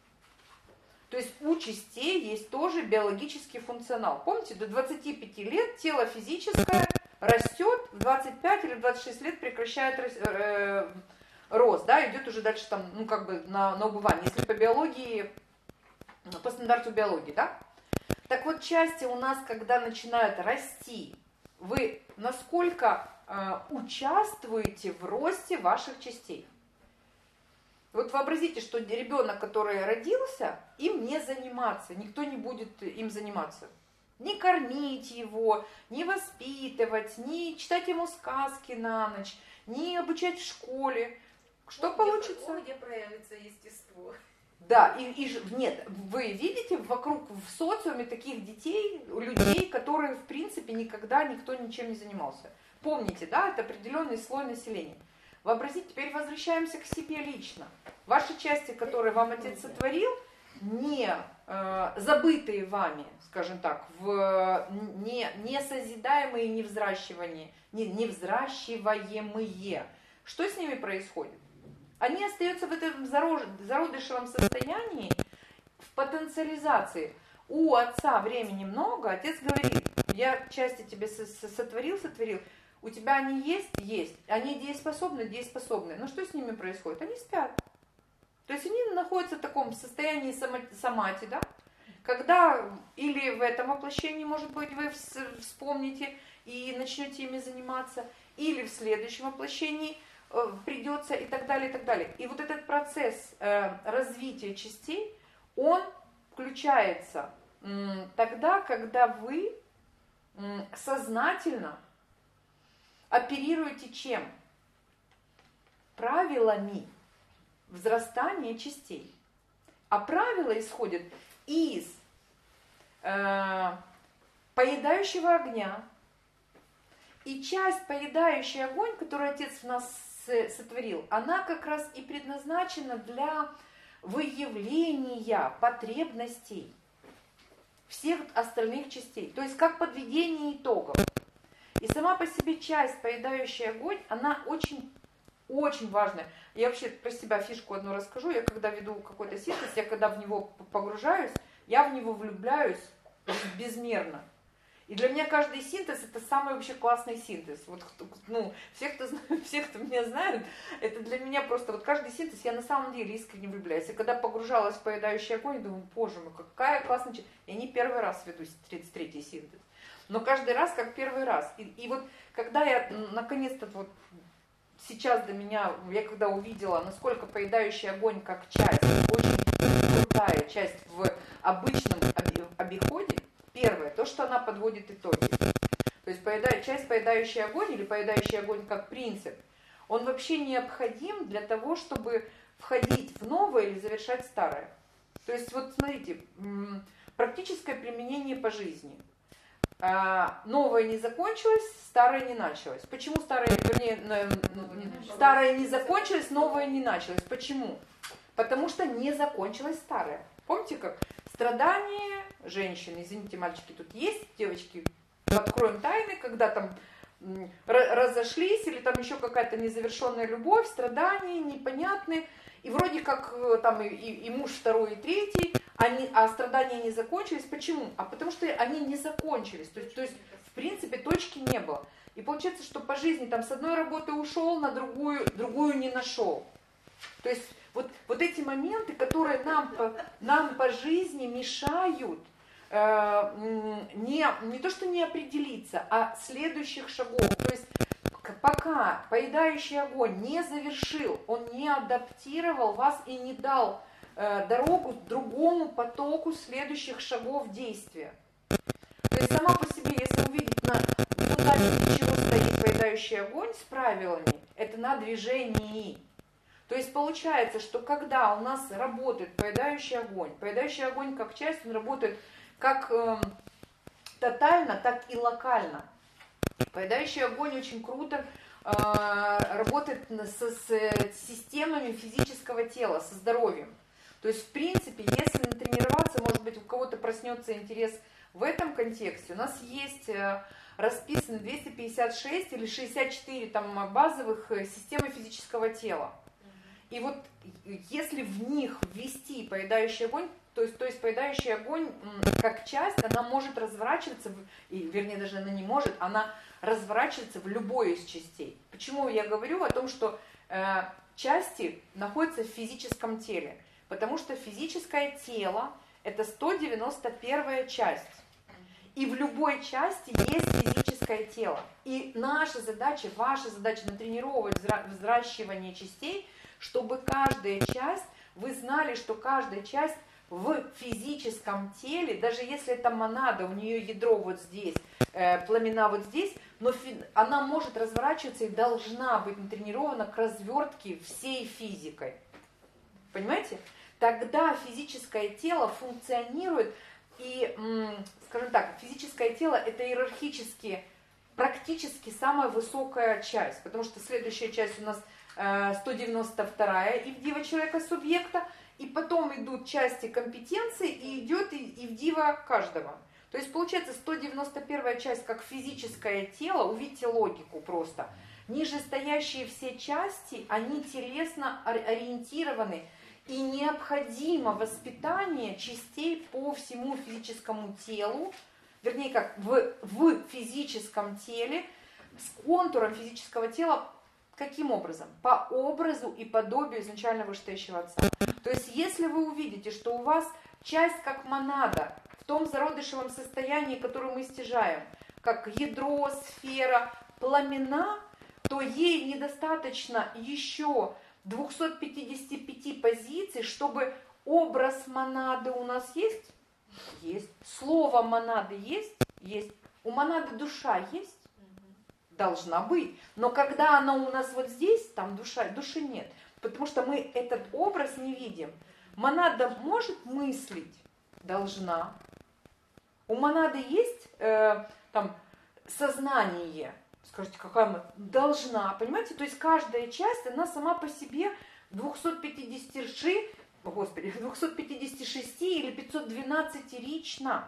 То есть у частей есть тоже биологический функционал. Помните, до двадцати пяти лет тело физическое растет, в двадцать пять или в двадцать шесть лет прекращает рас- э, рост, да, идет уже дальше там, ну как бы на, на убывание, если по биологии, по стандарту биологии, да. Так вот, части у нас, когда начинают расти, вы насколько э, участвуете в росте ваших частей? Вот вообразите, что ребенок, который родился, им не заниматься, никто не будет им заниматься. Не кормить его, не воспитывать, не читать ему сказки на ночь, не обучать в школе. Что Ну, получится? Где, где проявится естество? Да, и, и ж- нет, вы видите вокруг в социуме таких детей, людей, которые в принципе никогда никто ничем не занимался. Помните, да, это определенный слой населения. Вообразите, теперь возвращаемся к себе лично. Ваши части, которые вам отец сотворил, не э, забытые вами, скажем так, в, не, не созидаемые, не взращивание, не, не взращиваемые. Что с ними происходит? Они остаются в этом зародышевом состоянии, в потенциализации. У отца времени много, отец говорит, я части тебе сотворил, сотворил, у тебя они есть? Есть. Они дееспособны? Дееспособны. Но что с ними происходит? Они спят. То есть они находятся в таком состоянии самати, да? Когда или в этом воплощении, может быть, вы вспомните и начнете ими заниматься, или в следующем воплощении придется и так далее, и так далее. И вот этот процесс э, развития частей, он включается м, тогда, когда вы м, сознательно оперируете чем? Правилами взрастания частей. А правила исходят из э, поедающего огня. И часть, поедающий огонь, которую отец в нас сотворил, она как раз и предназначена для выявления потребностей всех остальных частей. То есть как подведение итогов. И сама по себе часть, поедающая огонь, она очень, очень важная. Я вообще про себя фишку одну расскажу. Я когда веду какой-то синтез, я когда в него погружаюсь, я в него влюбляюсь безмерно. И для меня каждый синтез это самый вообще классный синтез. Вот, ну, все, кто, все, кто меня знают, это для меня просто вот каждый синтез, я на самом деле искренне влюбляюсь. И когда погружалась в поедающий огонь, думаю, боже мой, какая классная... Я не первый раз веду тридцать третий синтез, но каждый раз как первый раз. И, и вот когда я наконец-то вот сейчас до меня, я когда увидела, насколько поедающий огонь как часть, очень крутая часть в обычном обиходе, первое, то, что она подводит итоги. То есть поеда... часть поедающий огонь или поедающий огонь как принцип, он вообще необходим для того, чтобы входить в новое или завершать старое. То есть вот смотрите, практическое применение по жизни. Новое не закончилось, старое не началось. Почему старое, вернее, старое не закончилось, новое не началось? Почему? Потому что не закончилось старое. Помните, как страдания женщины, извините, мальчики тут есть, девочки, откроем тайны, когда там разошлись или там еще какая-то незавершенная любовь, страдания непонятные, и вроде как там и, и, и муж второй, и третий, они, а страдания не закончились. Почему? А потому что они не закончились, то есть, то есть в принципе точки не было. И получается, что по жизни там с одной работы ушел, на другую, другую не нашел. То есть вот, вот эти моменты, которые нам по, нам по жизни мешают э, не, не то что не определиться, а следующих шагов. То есть пока поедающий огонь не завершил, он не адаптировал вас и не дал э, дорогу другому потоку следующих шагов действия. То есть сама по себе, если увидеть на фундаменте чего стоит поедающий огонь с правилами, это на движении. То есть получается, что когда у нас работает поедающий огонь, поедающий огонь как часть, он работает как э, тотально, так и локально. Поедающий огонь очень круто э, работает с, с системами физического тела, со здоровьем. То есть, в принципе, если натренироваться, может быть, у кого-то проснется интерес в этом контексте, у нас есть э, расписаны двести пятьдесят шесть или шестьдесят четыре там, базовых системы физического тела. И вот если в них ввести поедающий огонь, то есть, то есть поедающий огонь как часть, она может разворачиваться, в, и, вернее даже она не может, она разворачивается в любой из частей. Почему я говорю о том, что э, части находятся в физическом теле? Потому что физическое тело это сто девяносто первая часть. И в любой части есть физическое тело. И наша задача, ваша задача натренировать взращивание частей, чтобы каждая часть, вы знали, что каждая часть в физическом теле, даже если это монада, у нее ядро вот здесь, э, пламена вот здесь, но фи, она может разворачиваться и должна быть натренирована к развертке всей физикой. Понимаете? Тогда физическое тело функционирует, и, скажем так, физическое тело это иерархически, практически самая высокая часть, потому что следующая часть у нас сто девяносто вторая ивдива человека субъекта, и потом идут части компетенции, и идет ивдива каждого. То есть получается сто девяносто первая часть как физическое тело, увидите логику просто. Нижестоящие все части, они телесно ориентированы, и необходимо воспитание частей по всему физическому телу, вернее как в, в физическом теле, с контуром физического тела. Каким образом? По образу и подобию изначально вышестоящего отца. То есть, если вы увидите, что у вас часть как монада в том зародышевом состоянии, которое мы стяжаем, как ядро, сфера, пламена, то ей недостаточно еще двухсот пятидесяти пяти позиций, чтобы образ монады у нас есть? Есть. Слово монады есть? Есть. У монады душа есть? Должна быть. Но когда она у нас вот здесь, там душа, души нет. Потому что мы этот образ не видим. Монада может мыслить? Должна. У монады есть э, там сознание? Скажите, какая мы? Должна. Понимаете? То есть каждая часть, она сама по себе двухсот пятидесяти шести, господи, двухсот пятидесяти шести или пятьсот двенадцатирична.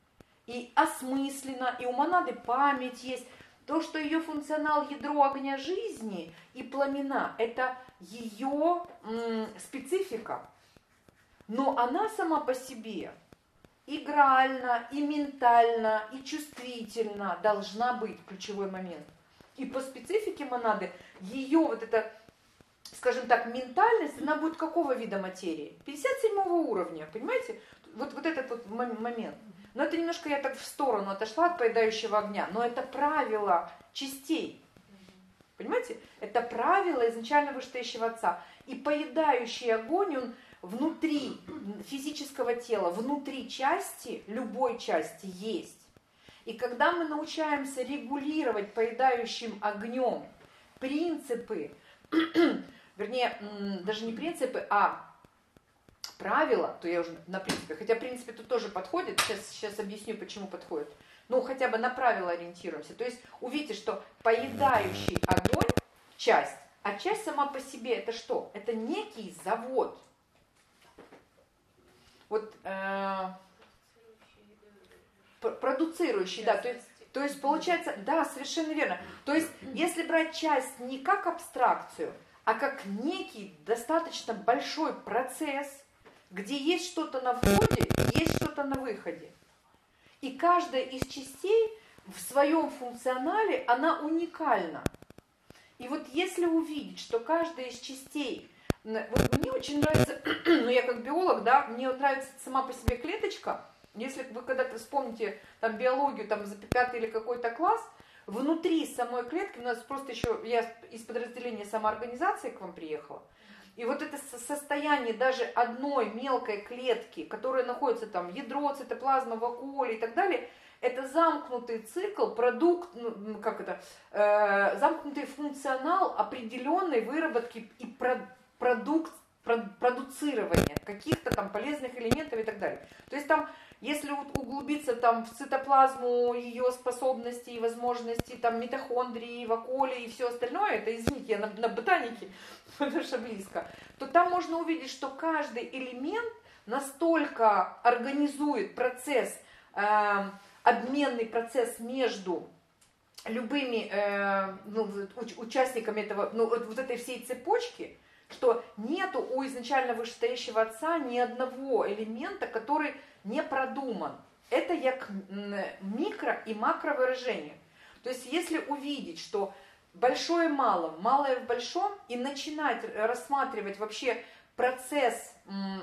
И осмысленно, и у монады память есть. То, что ее функционал ядро огня жизни и пламена, это ее м, специфика. Но она сама по себе игрально, и ментально, и чувствительно должна быть, ключевой момент. И по специфике монады, ее вот эта, скажем так, ментальность, она будет какого вида материи? пятьдесят седьмого уровня, понимаете? Вот, вот этот вот момент. Но это немножко я так в сторону отошла от поедающего огня, но это правило частей. Понимаете? Это правило изначально вышестоящего отца. И поедающий огонь, он внутри физического тела, внутри части, любой части есть. И когда мы научаемся регулировать поедающим огнем принципы, вернее, даже не принципы, а правила, то я уже на принципе, хотя принципе тут тоже подходит, сейчас, сейчас объясню, почему подходит, ну хотя бы на правила ориентируемся. То есть увидите, что поедающий огонь часть, а часть сама по себе это что? Это некий завод. Вот э, продуцирующий, да, то есть, то есть получается, да, совершенно верно. То есть если брать часть не как абстракцию, а как некий достаточно большой процесс, где есть что-то на входе, есть что-то на выходе. И каждая из частей в своем функционале, она уникальна. И вот если увидеть, что каждая из частей, вот мне очень нравится, ну я как биолог, да, мне вот нравится сама по себе клеточка. Если вы когда-то вспомните там биологию, там за пятый или какой-то класс, внутри самой клетки, у нас просто еще, я из подразделения самоорганизации к вам приехала, и вот это состояние даже одной мелкой клетки, которая находится там, ядро, цитоплазма, вакуоли и так далее, это замкнутый цикл, продукт, ну, как это, э, замкнутый функционал определенной выработки и про, продукт, про, продуцирования каких-то там полезных элементов и так далее. То есть там, если углубиться там в цитоплазму, ее способности и возможности, там митохондрии, вакуоли и все остальное, это, извините, я на, на ботанике, потому что близко, то там можно увидеть, что каждый элемент настолько организует процесс, э, обменный процесс между любыми э, ну, участниками этого, ну, вот, вот этой всей цепочки, что нету у изначально вышестоящего отца ни одного элемента, который не продуман. Это як микро и макро выражение. То есть если увидеть, что большое мало, малое в большом, и начинать рассматривать вообще процесс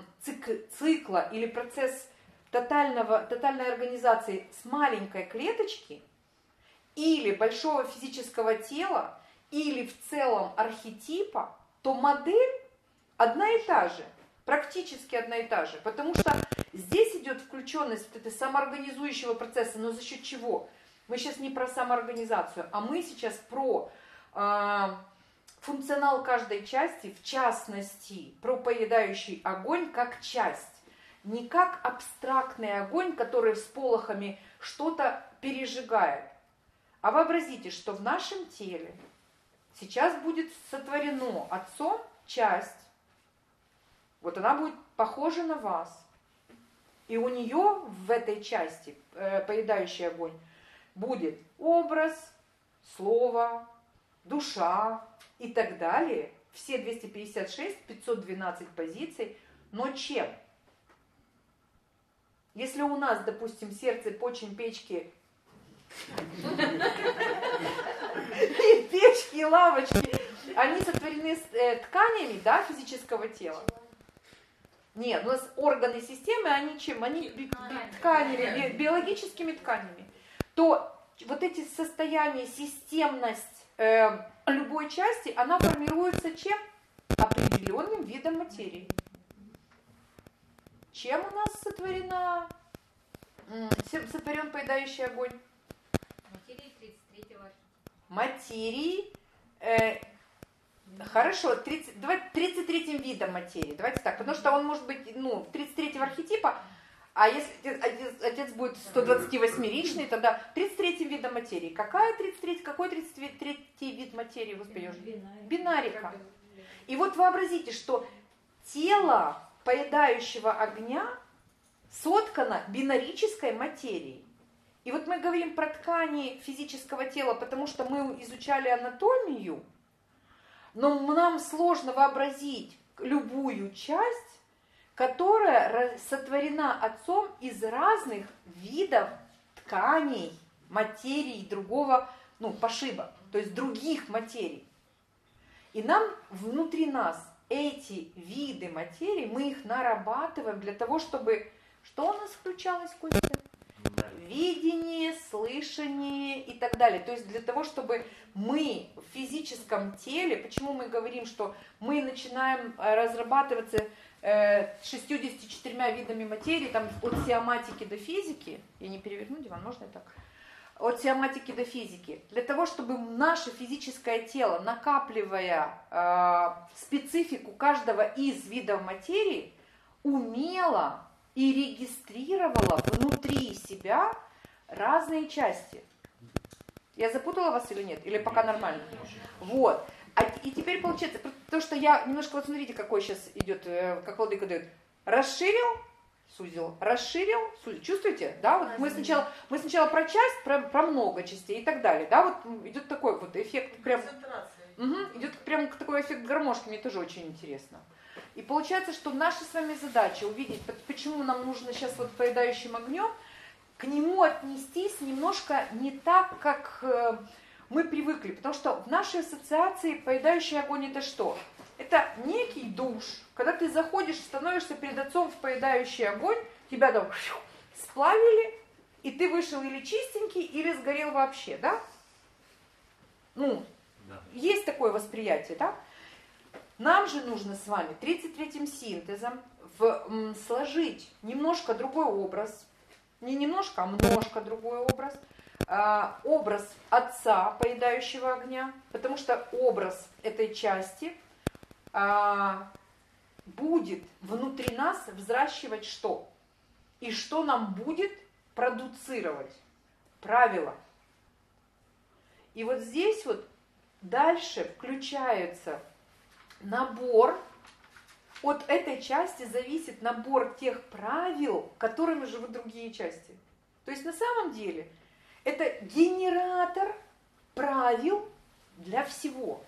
цикла или процесс тотального, тотальной организации с маленькой клеточки или большого физического тела, или в целом архетипа, то модель одна и та же, практически одна и та же, потому что здесь идет включенность вот этой самоорганизующего процесса, но за счет чего? Мы сейчас не про самоорганизацию, а мы сейчас про э, функционал каждой части, в частности, про поедающий огонь как часть, не как абстрактный огонь, который с полохами что-то пережигает. А вообразите, что в нашем теле сейчас будет сотворено Отцом часть, вот она будет похожа на вас. И у нее в этой части, э, поедающий огонь, будет образ, слово, душа и так далее. Все двести пятьдесят шесть, пятьсот двенадцать позиций. Но чем? Если у нас, допустим, сердце, печень, печки, и печки, и лавочки, они сотворены тканями, да, физического тела. Нет, у нас органы системы, они чем? Они тканями, биологическими тканями. То вот эти состояния, системность э, любой части, она формируется чем? Определенным видом материи. Чем у нас сотворена, сотворен поедающий огонь? Материи тридцать третьего архетипа. Материи, э, хорошо, тридцать, давай, тридцать третьим видом материи, давайте так, потому что он может быть, ну, тридцать третьего архетипа, а если отец, отец будет сто двадцать восьмеричный, тогда тридцать третьим видом материи. Какая тридцать третий, какой тридцать третий вид материи, господи, бинарика. И вот вообразите, что тело поедающего огня соткано бинарической материей. И вот мы говорим про ткани физического тела, потому что мы изучали анатомию, но нам сложно вообразить любую часть, которая сотворена Отцом из разных видов тканей, материй, другого, ну, пошиба, то есть других материй. И нам, внутри нас, эти виды материи, мы их нарабатываем для того, чтобы... Что у нас включалось, Костя? Видение, слышание и так далее. То есть для того, чтобы мы в физическом теле, почему мы говорим, что мы начинаем разрабатываться шестьюдесятью четырьмя видами материи, там от сиоматики до физики, я не переверну диван, можно и так? От сиоматики до физики, для того, чтобы наше физическое тело, накапливая э, специфику каждого из видов материи, умело и регистрировало внутри себя разные части. Я запутала вас или нет? Или пока нормально? Вот. А, и теперь получается, то, что я немножко, вот смотрите, какой сейчас идет, э, как владыка дает. Расширил, сузил, расширил, сузил. Чувствуете? Да, вот мы сначала, мы сначала про часть, про, про много частей и так далее. Да, вот идет такой вот эффект прям. Угу, идет прям такой эффект гармошки, мне тоже очень интересно. И получается, что наша с вами задача увидеть, почему нам нужно сейчас вот поедающим огнем, к нему отнестись немножко не так, как э, мы привыкли. Потому что в нашей ассоциации поедающий огонь это что? Это некий душ. Когда ты заходишь, становишься перед Отцом в поедающий огонь, тебя там сплавили, и ты вышел или чистенький, или сгорел вообще, да? Ну, да. Есть такое восприятие, да? Нам же нужно с вами тридцать третьим синтезом в, м, сложить немножко другой образ, не немножко, а множко другой образ, а, образ Отца, поедающего огня, потому что образ этой части а, будет внутри нас взращивать что? И что нам будет продуцировать? Правила. И вот здесь вот дальше включается набор, от этой части зависит набор тех правил, которыми живут другие части. То есть на самом деле это генератор правил для всего.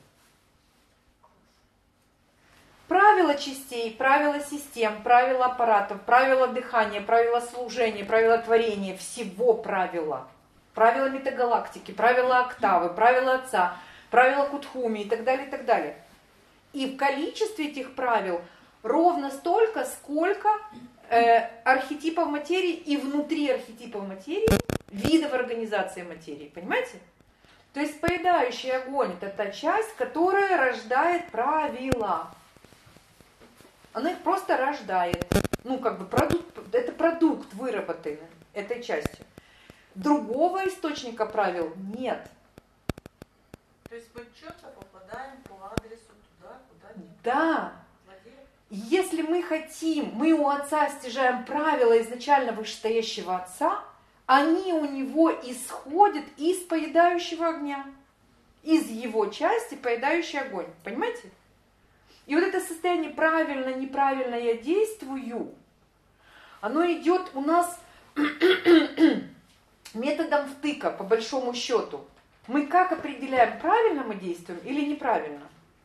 Правила частей, правила систем, правила аппаратов, правила дыхания, правила служения, правила творения, всего правила. Правила метагалактики, правила октавы, правила Отца, правила Кутхуми и так далее, и так далее. И в количестве этих правил ровно столько, сколько э, архетипов материи и внутри архетипов материи видов организации материи. Понимаете? То есть поедающий огонь – это та часть, которая рождает правила. Она их просто рождает. Ну, как бы продукт, это продукт выработанный этой частью. Другого источника правил нет. То есть мы четко попадаем по адресу туда, куда нет. Да. Если мы хотим, мы у Отца стяжаем правила изначально вышестоящего Отца, они у него исходят из поедающего огня. Из его части поедающий огонь. Понимаете? И вот это состояние правильно, неправильно я действую, оно идет у нас методом втыка, по большому счету. Мы как определяем, правильно мы действуем или неправильно?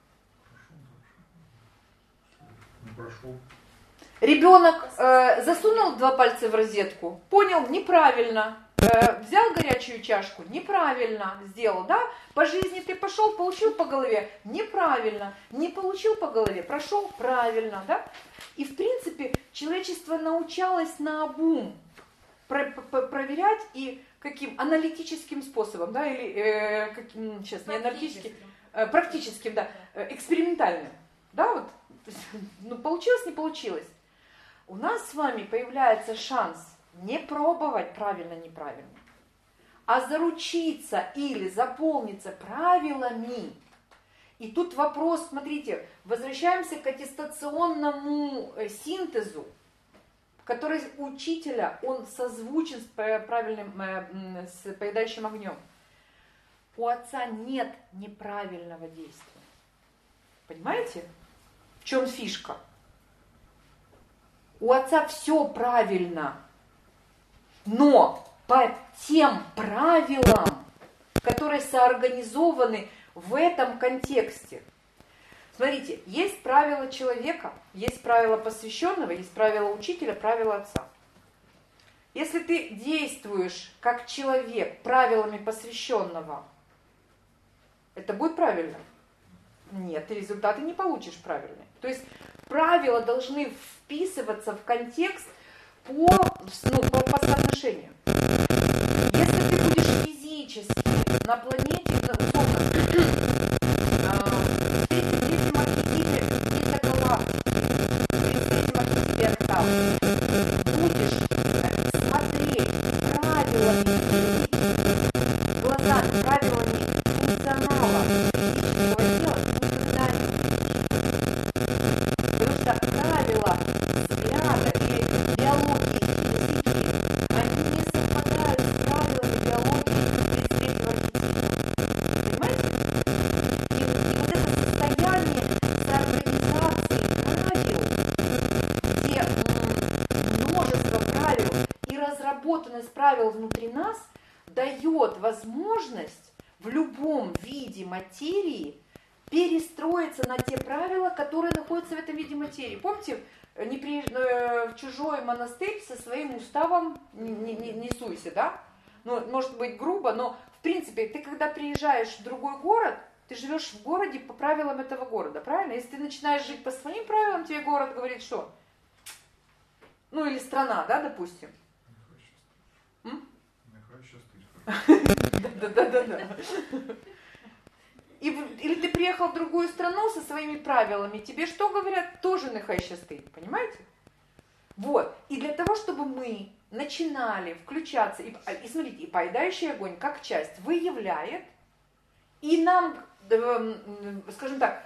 Прошел. Ребенок э, засунул два пальца в розетку, понял, неправильно. Э, взял горячую чашку, неправильно сделал, да? По жизни ты пошел, получил по голове, неправильно. Не получил по голове, прошел правильно, да? И в принципе человечество научалось наобум про- про- проверять и каким аналитическим способом, да, или э, каким, сейчас не аналитическим, э, практическим, да, э, экспериментальным, да, вот, ну получилось, не получилось. У нас с вами появляется шанс не пробовать правильно-неправильно, а заручиться или заполниться правилами. И тут вопрос, смотрите, возвращаемся к аттестационному синтезу, который у учителя, он созвучен с правильным, с поедающим огнем. У Отца нет неправильного действия. Понимаете, в чем фишка? У Отца все правильно, но по тем правилам, которые соорганизованы в этом контексте. Смотрите, есть правила человека, есть правила посвященного, есть правила учителя, правила отца. Если ты действуешь как человек правилами посвященного, это будет правильно? Нет, ты результаты не получишь правильные. То есть правила должны вписываться в контекст по, ну, по, по соотношению. Если ты будешь физически на планете, условно, в тридцать третьем архетипе Гидроколлапс, в тридцать третьем архетипе Октав, будешь смотреть правилами, глазами, правилами функционала физического тела, никогда не будешь. Потому что правила взгляда или биологии физики, они не совпадают с правилами биологии тридцать третьего архетипа. Понимаете? И, и вот это состояние соорганизации правил, где м, множество правил и разработанность правил внутри нас дает возможность в любом виде материи перестроиться на те правила, которые находятся в этом виде материи. Помните, не при, э, в чужой монастырь со своим уставом не, не, не суйся, да? Ну, может быть грубо, но в принципе ты когда приезжаешь в другой город, ты живешь в городе по правилам этого города, правильно? Если ты начинаешь жить по своим правилам, тебе город говорит что? Ну или страна, да, допустим. Да-да-да. Или ты приехал в другую страну со своими правилами, тебе что говорят? Тоже нехай счастливый, понимаете? Вот. И для того, чтобы мы начинали включаться, и, и смотрите, и поедающий огонь как часть выявляет, и нам, скажем так,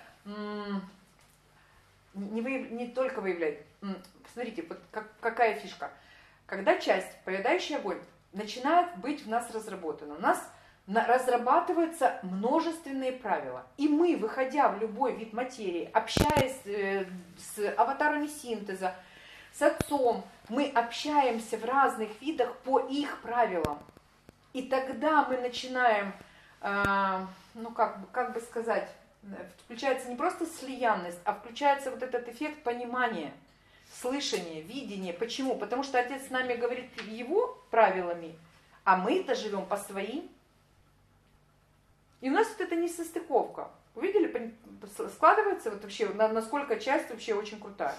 не, выяв, не только выявляет, смотрите, вот как, какая фишка. Когда часть, поедающий огонь, начинает быть в нас разработана, у нас разрабатываются множественные правила. И мы, выходя в любой вид материи, общаясь э, с аватарами синтеза, с отцом, мы общаемся в разных видах по их правилам. И тогда мы начинаем, э, ну как, как бы сказать, включается не просто слиянность, а включается вот этот эффект понимания, слышания, видения. Почему? Потому что отец с нами говорит его правилами, а мы-то живем по своим. И у нас вот это несостыковка. Увидели, складывается вот вообще, насколько часть вообще очень крутая.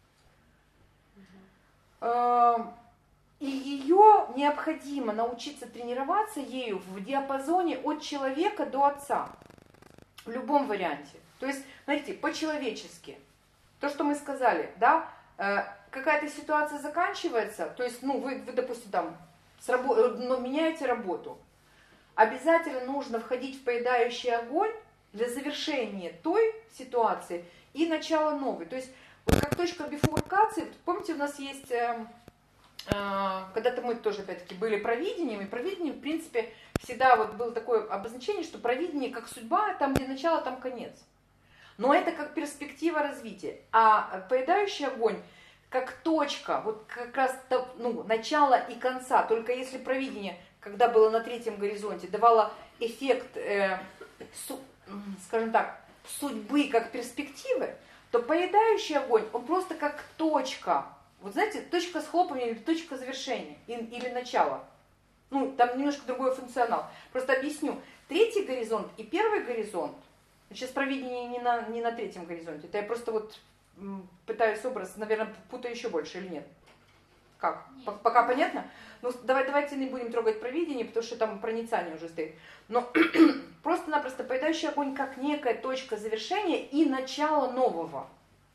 И ее необходимо научиться тренироваться ею в диапазоне от человека до отца. В любом варианте. То есть, смотрите, по-человечески. То, что мы сказали, да, какая-то ситуация заканчивается, то есть, ну, вы, вы допустим, там, с рабо- ну, меняете работу. Обязательно нужно входить в поедающий огонь для завершения той ситуации и начала новой. То есть, вот как точка бифуркации, помните, у нас есть, э, э, когда-то мы тоже, опять-таки, были провидением, и провидение, в принципе, всегда вот было такое обозначение, что провидение как судьба, там, где начало, там конец. Но это как перспектива развития. А поедающий огонь как точка, вот как раз ну, начала и конца. Только если провидение, когда было на третьем горизонте, давало эффект, э, су, скажем так, судьбы как перспективы, то поедающий огонь, он просто как точка. Вот знаете, точка с хлопами или точка завершения или начала. Ну, там немножко другой функционал. Просто объясню. Третий горизонт и первый горизонт. Сейчас провидение не на, не на третьем горизонте. Это я просто вот м, пытаюсь образ, наверное, путаю еще больше или нет? Как? Нет. Пока понятно? Ну, давай, давайте не будем трогать провидение, потому что там проницание уже стоит. Но просто-напросто поедающий огонь как некая точка завершения и начала нового.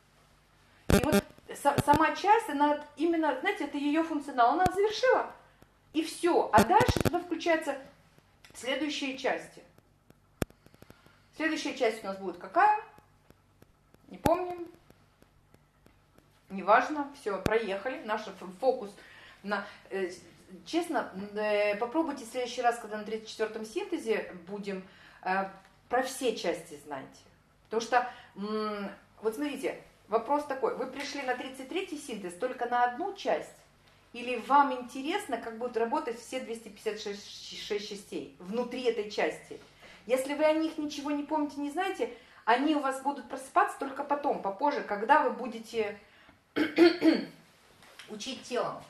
И вот сама часть, она именно, знаете, это ее функционал. Она завершила, и все. А дальше туда включаются следующие части. Следующая часть у нас будет какая? Не помним. Неважно. Все, проехали. Наш фокус на... Э, честно, э, попробуйте в следующий раз, когда на тридцать четвёртом синтезе будем, э, про все части знайте. Потому что, м, вот смотрите, вопрос такой. Вы пришли на тридцать третий синтез только на одну часть? Или вам интересно, как будут работать все двести пятьдесят шесть частей внутри этой части? Если вы о них ничего не помните, не знаете, Они у вас будут просыпаться только потом, попозже, когда вы будете учить телом.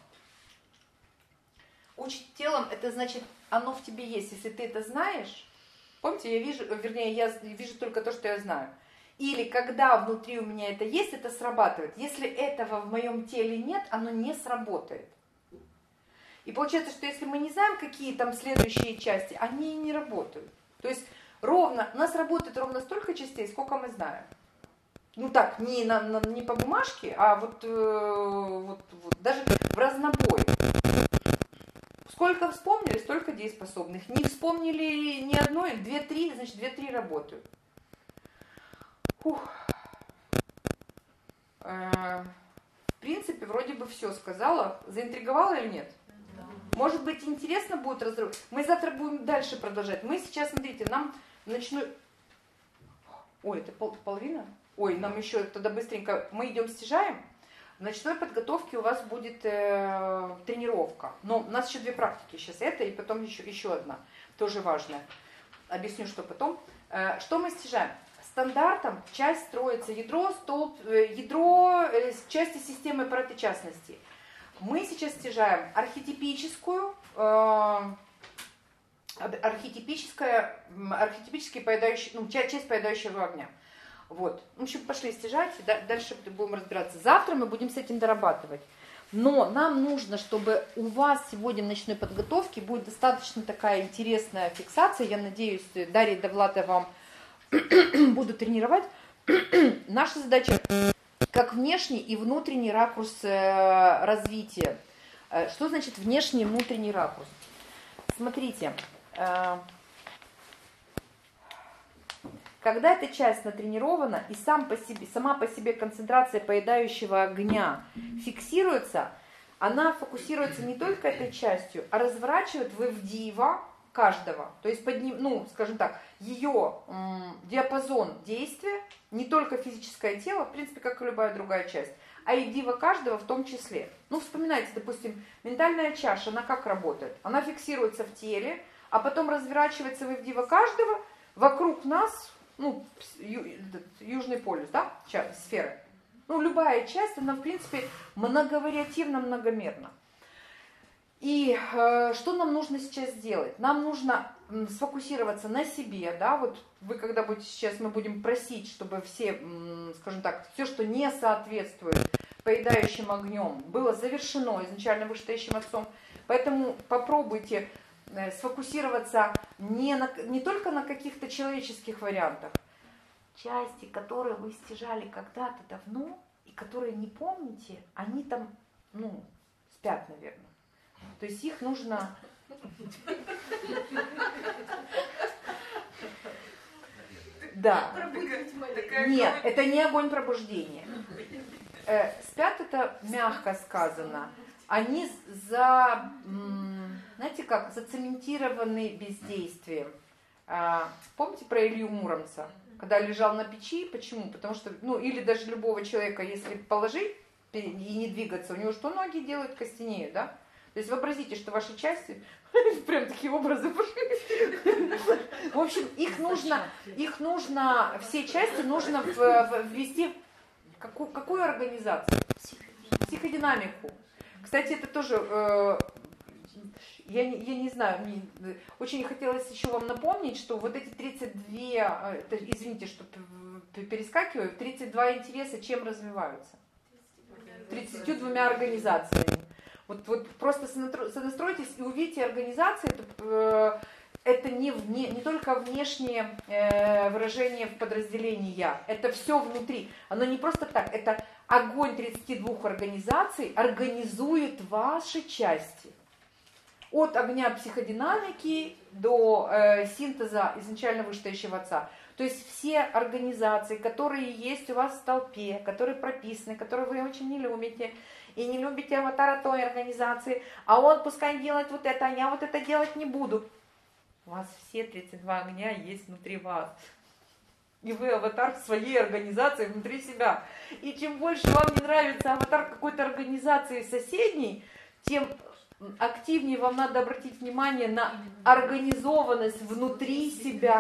Учить телом, это значит, оно в тебе есть. Если ты это знаешь, помните, я вижу, вернее, я вижу только то, что я знаю. Или когда внутри у меня это есть, это срабатывает. Если этого в моем теле нет, оно не сработает. И получается, что если мы не знаем, какие там следующие части, они и не работают. То есть ровно, у нас работает ровно столько частей, сколько мы знаем. Ну так, не, на, на, не по бумажке, а вот, э, вот, вот даже в разнобой. Сколько вспомнили, столько дееспособных. Не вспомнили ни одной, две-три, значит, две-три работают. Фух. Э, в принципе, вроде бы все сказала. Заинтриговала или нет? Может быть, интересно будет разрыв. Мы завтра будем дальше продолжать. Мы сейчас, смотрите, нам ночной... Ой, это пол, половина? Ой, нам еще тогда быстренько... Мы идем стяжаем. В ночной подготовке у вас будет э, тренировка. Но у нас еще две практики сейчас. Это и потом еще, еще одна. Тоже важная. Объясню, что потом. Э, что мы стяжаем? Стандартом часть строится ядро, столб, э, ядро э, части системы аппарата частности. Мы сейчас стяжаем архетипическую, э, архетипическая, архетипический поедающий, ну, часть, часть поедающего огня. Вот. В общем, пошли стяжать, дальше будем разбираться. Завтра мы будем с этим дорабатывать. Но нам нужно, чтобы у вас сегодня в ночной подготовке будет достаточно такая интересная фиксация. Я надеюсь, Дарья и Довлата вам буду тренировать. Наша задача как внешний и внутренний ракурс развития. Что значит внешний и внутренний ракурс? Смотрите, когда эта часть натренирована и сам по себе, сама по себе концентрация поедающего огня фиксируется, она фокусируется не только этой частью, а разворачивает в эвдива каждого. То есть, под ним, ну, скажем так, ее м, диапазон действия, не только физическое тело, в принципе, как и любая другая часть, а эвдива каждого в том числе. Ну, вспоминайте, допустим, ментальная чаша, она как работает? Она фиксируется в теле, а потом разворачивается в эвдива каждого, вокруг нас, ну, ю, южный полюс, да, часть, сферы. Ну, любая часть, она, в принципе, многовариативна, многомерна. И э, что нам нужно сейчас сделать? Нам нужно м, сфокусироваться на себе, да, вот вы когда будете сейчас, мы будем просить, чтобы все, м, скажем так, все, что не соответствует поедающим огнем, было завершено изначально вышестоящим отцом, поэтому попробуйте э, сфокусироваться не, на, не только на каких-то человеческих вариантах, части, которые вы стяжали когда-то давно и которые не помните, они там, ну, спят, наверное. То есть их нужно... Да. Нет, это не огонь пробуждения. Э, спят это мягко сказано. Они за, знаете как, зацементированы бездействием. А, помните про Илью Муромца? Когда лежал на печи, почему? Потому что, ну, или даже любого человека, если положить и не двигаться, у него что ноги делают? Костенеют, да? То есть вообразите, что ваши части прям такие образы пошли. В общем, их нужно, их нужно, все части нужно ввести в какую, какую организацию? Психодинамику. Кстати, это тоже, э, я, я не знаю, мне очень хотелось еще вам напомнить, что вот эти тридцать два, э, извините, что перескакиваю, тридцать два интереса чем развиваются? тридцатью двумя организациями. Вот, вот просто сонастройтесь и увидите организации, это, э, это не, вне, не только внешнее э, выражение в подразделении «я», это все внутри. Оно не просто так, это огонь тридцати двух организаций организует ваши части. От огня психодинамики до э, синтеза изначально вышестоящего отца. То есть все организации, которые есть у вас в толпе, которые прописаны, которые вы очень не любите, и не любите аватара той организации, а он пускай делает вот это, а я вот это делать не буду. У вас все тридцать два огня есть внутри вас. И вы аватар своей организации внутри себя. И чем больше вам не нравится аватар какой-то организации соседней, тем активнее вам надо обратить внимание на организованность внутри себя.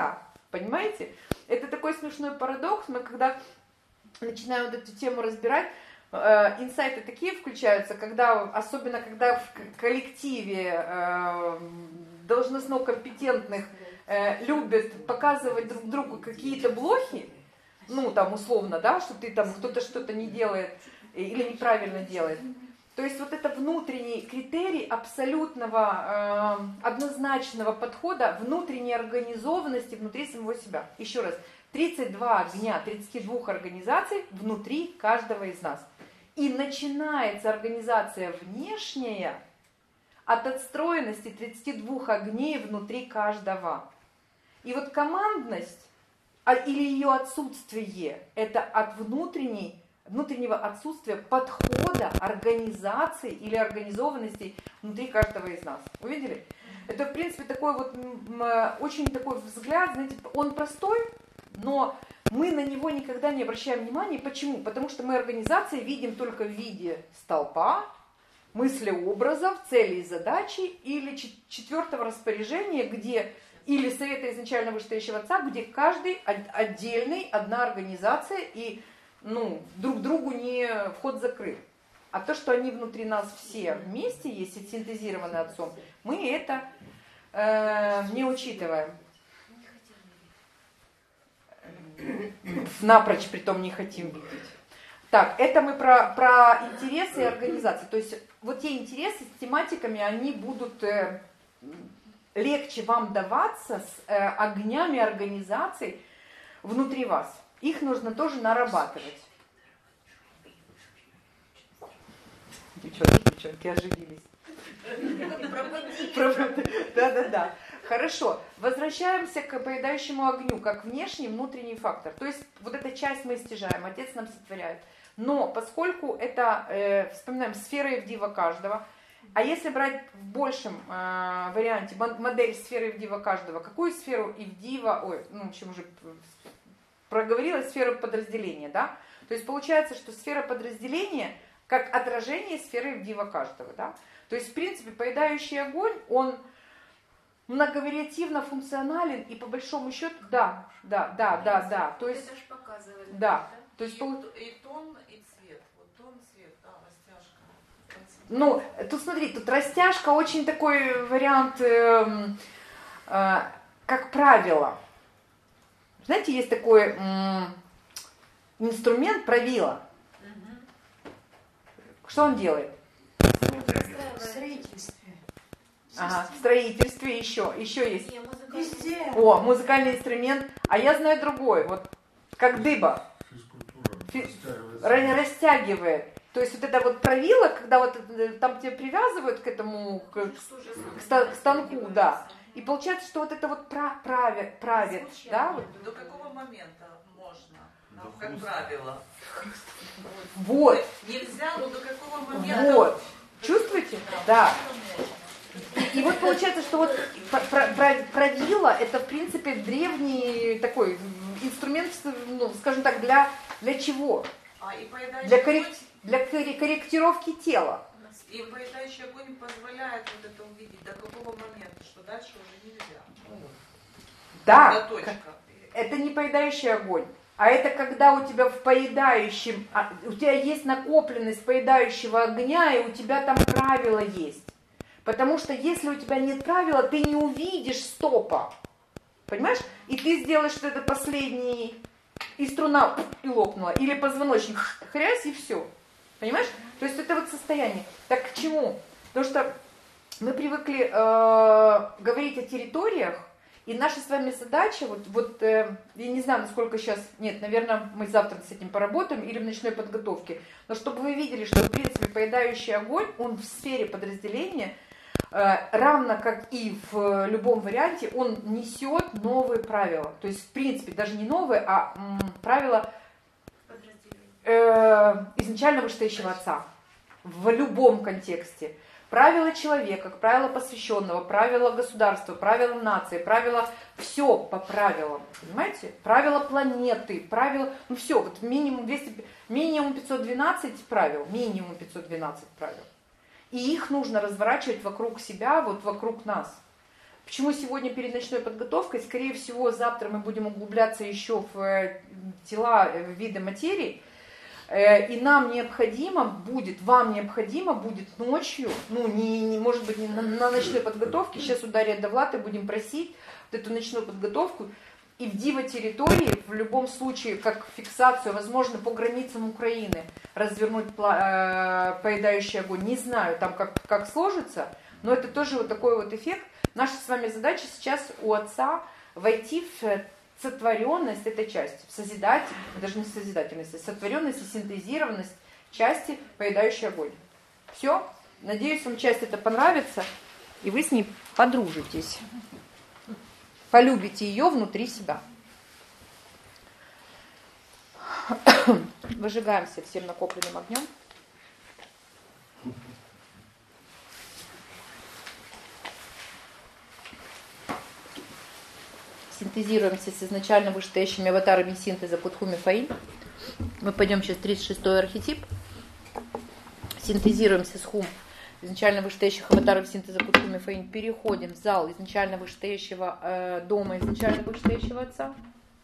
Понимаете? Это такой смешной парадокс. Мы когда начинаем вот эту тему разбирать, э, инсайты такие включаются, когда, особенно когда в коллективе э, должностно-компетентных э, любят показывать друг другу какие-то блохи, ну там условно, да, что ты там кто-то что-то не делает или неправильно делает. То есть вот это внутренний критерий абсолютного э, однозначного подхода, внутренней организованности внутри самого себя. Еще раз, тридцать два огня, тридцать два организаций внутри каждого из нас. И начинается организация внешняя от отстроенности тридцати двух огней внутри каждого. И вот командность или ее отсутствие – это от внутренней внутреннего отсутствия подхода, организации или организованности внутри каждого из нас. Увидели? Это, в принципе, такой вот очень такой взгляд, знаете, он простой, но мы на него никогда не обращаем внимания. Почему? Потому что мы организации видим только в виде столпа, мыслеобразов, целей и задачи или четвертого распоряжения, где или совета изначально вышестоящего отца, где каждый отдельный, одна организация и ну, друг другу не вход закрыт. А то, что они внутри нас все вместе есть и синтезированы отцом, мы это э, не учитываем. Напрочь притом не хотим видеть. Так, это мы про, про интересы и организации. То есть вот те интересы с тематиками, они будут э, легче вам даваться с э, огнями организаций внутри вас. Их нужно тоже нарабатывать. Девчонки, девчонки оживились. Да-да-да. Хорошо. Возвращаемся к поедающему огню, как внешний, внутренний фактор. То есть вот эта часть мы стяжаем, Отец нам сотворяет. Но поскольку это, э, вспоминаем, сфера Евдива каждого, а если брать в большем э, варианте модель сферы Евдива каждого, какую сферу Евдива, ой, ну, в общем, уже проговорила сферу подразделения, да? То есть получается, что сфера подразделения как отражение сферы Евдива каждого, да? То есть, в принципе, поедающий огонь, он многовариативно функционален и по большому счету, да, да, да, да, да. То есть, это же показывали. Да. То есть, И, и тон, и цвет. Вот тон, цвет, да, растяжка. Ну, тут смотри, тут растяжка очень такой вариант, э, э, как правило. Знаете, есть такой э, инструмент правила. Угу. Что он делает? В строительстве. Ага, в строительстве еще, еще есть. Везде. О, музыкальный инструмент. А я знаю другой, вот как дыба. Фи- растягивает. То есть вот это вот правило, когда вот там тебя привязывают к этому, к, к, к станку, да. И получается, что вот это вот правит, правит, да? Вот. До какого момента можно? Ну, как правило. Вот. Нельзя, но до какого момента? Вот. Чувствуете? Да. И, и вот получается, что вот правило это в принципе древний такой инструмент, ну, скажем так, для, для чего? А, и для, коррек, для корректировки тела. И поедающий огонь позволяет вот это увидеть, до какого момента, что дальше уже нельзя. Да, точка. Это не поедающий огонь. А это когда у тебя в поедающем, у тебя есть накопленность поедающего огня, и у тебя там правило есть. Потому что если у тебя нет правила, ты не увидишь стопа. Понимаешь? И ты сделаешь, что это последний, и струна и лопнула, или позвоночник хрясь, и все. Понимаешь? То есть это вот состояние. Так к чему? Потому что мы привыкли э, говорить о территориях, и наша с вами задача, вот, вот э, я не знаю, насколько сейчас, нет, наверное, мы завтра с этим поработаем или в ночной подготовке, но чтобы вы видели, что, в принципе, поедающий огонь, он в сфере подразделения, э, равно как и в любом варианте, он несет новые правила. То есть, в принципе, даже не новые, а м, правила э, изначально вышестоящего отца в любом контексте. Правила человека, правила посвященного, правила государства, правила нации, правила, все по правилам, понимаете? Правила планеты, правила, ну все, вот минимум двести, минимум пятьсот двенадцать правил, минимум пятьсот двенадцать правил. И их нужно разворачивать вокруг себя, вот вокруг нас. Почему сегодня перед ночной подготовкой? Скорее всего, завтра мы будем углубляться еще в тела, в виды материи. И нам необходимо будет, вам необходимо будет ночью, ну, не, не может быть, не на, на ночной подготовке, сейчас у Дарьи Довлаты будем просить вот эту ночную подготовку, и в диво-территории, в любом случае, как фиксацию, возможно, по границам Украины развернуть э, поедающий огонь. Не знаю, там как, как сложится, но это тоже вот такой вот эффект. Наша с вами задача сейчас у Отца войти в сотворенность этой части, в созидательность, даже не созидательность, а сотворенность и синтезированность части поедающий огонь. Все. Надеюсь, вам часть эта понравится, и вы с ней подружитесь. Полюбите ее внутри себя. Выжигаемся всем накопленным огнем. Синтезируемся с изначально вышестоящими аватарами синтеза Кутхуми Фаи. Мы пойдем сейчас тридцать шестой архетип. Синтезируемся с Хум изначально вышестоящих аватаров синтеза Кутхуми Фаи. Переходим в зал изначально вышестоящего э, дома, изначально вышестоящего Отца.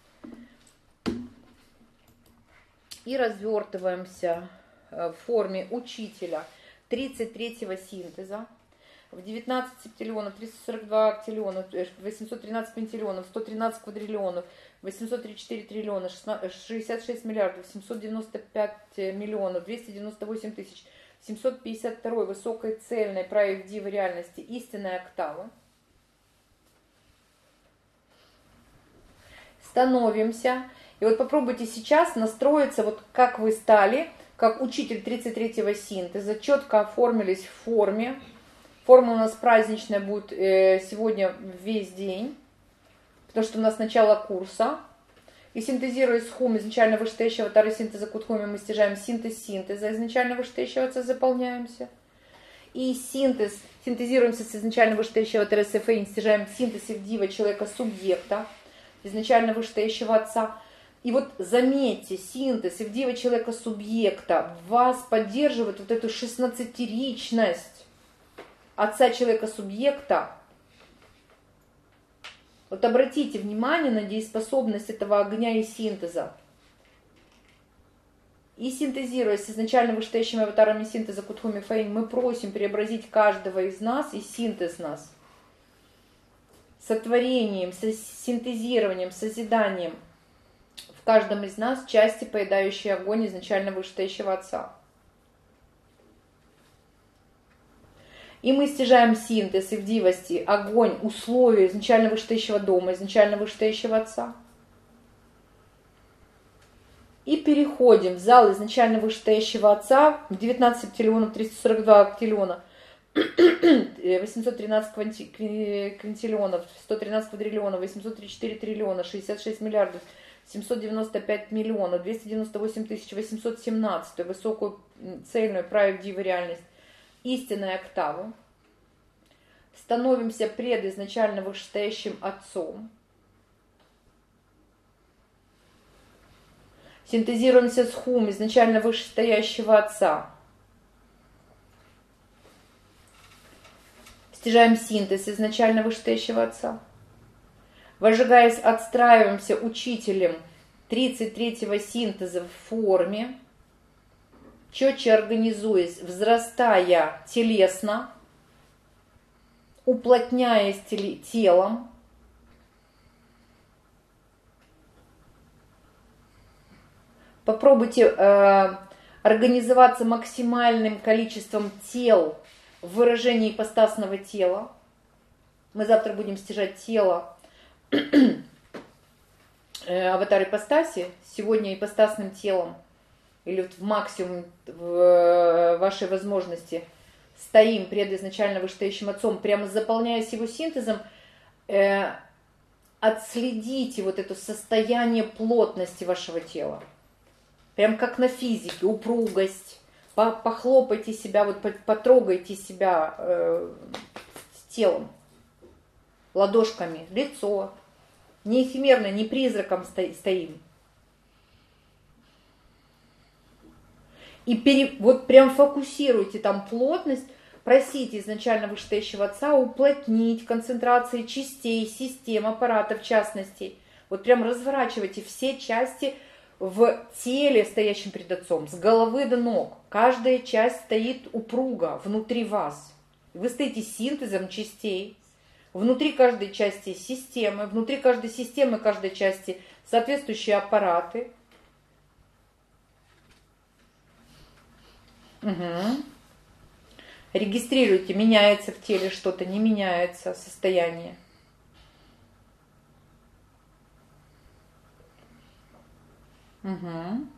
И развертываемся э, в форме учителя тридцать третьего синтеза. В девятнадцать септиллионов, триста сорок два актиллионов, восемьсот тринадцать пентиллионов, сто тринадцать квадриллионов, восемьсот тридцать четыре триллиона, шестьдесят шесть миллиардов, семьсот девяносто пять миллионов, двести девяносто восемь тысяч, семьсот пятьдесят два высокой цельной правды реальности, истинная октава. Становимся. И вот попробуйте сейчас настроиться, вот как вы стали, как учитель тридцать третьего синтеза, четко оформились в форме. Форма у нас праздничная будет сегодня весь день, потому что у нас начало курса. И синтезируя с Хум изначально вышестоящего аватара синтеза Кутхуми, мы стяжаем синтез синтеза изначально вышестоящего Отца, заполняемся. И синтез, синтезируемся с изначально вышестоящего аватара СФИ, стяжаем синтез Ивдива человека-субъекта, изначально вышестоящего Отца. И вот заметьте, синтез Ивдива человека-субъекта вас поддерживает вот эту шестнадцатеричность Отца человека-субъекта. Вот обратите внимание на дееспособность этого огня и синтеза. И синтезируясь с изначально вышестоящими аватарами синтеза Кутхуми Фаи, мы просим преобразить каждого из нас и синтез нас. Сотворением, синтезированием, созиданием в каждом из нас части, поедающие огонь изначально вышестоящего Отца. И мы стяжаем синтез и в дивости, огонь, условия изначально вышестоящего дома, изначально вышестоящего Отца. И переходим в зал изначально вышестоящего Отца, девятнадцать септиллионов, триста сорок два актиллиона, восемьсот тринадцать квинтиллионов, сто тринадцать квадриллионов, восемьсот тридцать четыре триллиона, шестьдесят шесть миллиардов, семьсот девяносто пять миллионов, двести девяносто восемь тысяч, восемьсот семнадцать, высокую цельную правдивую реальность, истинной октавы. Становимся пред изначально вышестоящим Отцом. Синтезируемся с Хум изначально вышестоящего Отца. Стяжаем синтез изначально вышестоящего Отца. Возжигаясь, отстраиваемся учителем тридцать третьего синтеза в форме, четче организуясь, взрастая телесно, уплотняясь телом, попробуйте э, организоваться максимальным количеством тел в выражении ипостасного тела. Мы завтра будем стяжать тело э, аватар ипостаси, сегодня ипостасным телом, или вот в максимум в вашей возможности стоим пред изначально вышестоящим Отцом, прямо заполняясь его синтезом, э, отследите вот это состояние плотности вашего тела. Прям как на физике, упругость. Похлопайте себя, вот потрогайте себя э, телом, ладошками, лицо. Не эфемерно, не призраком стоим. И пере, вот прям фокусируйте там плотность, просите изначально вышестоящего Отца уплотнить концентрации частей, систем, аппаратов, в частности. Вот прям разворачивайте все части в теле, стоящем перед Отцом, с головы до ног. Каждая часть стоит упруго внутри вас. Вы стоите синтезом частей. Внутри каждой части системы, внутри каждой системы, каждой части соответствующие аппараты. Угу. Регистрируйте, меняется в теле что-то, не меняется состояние. Угу.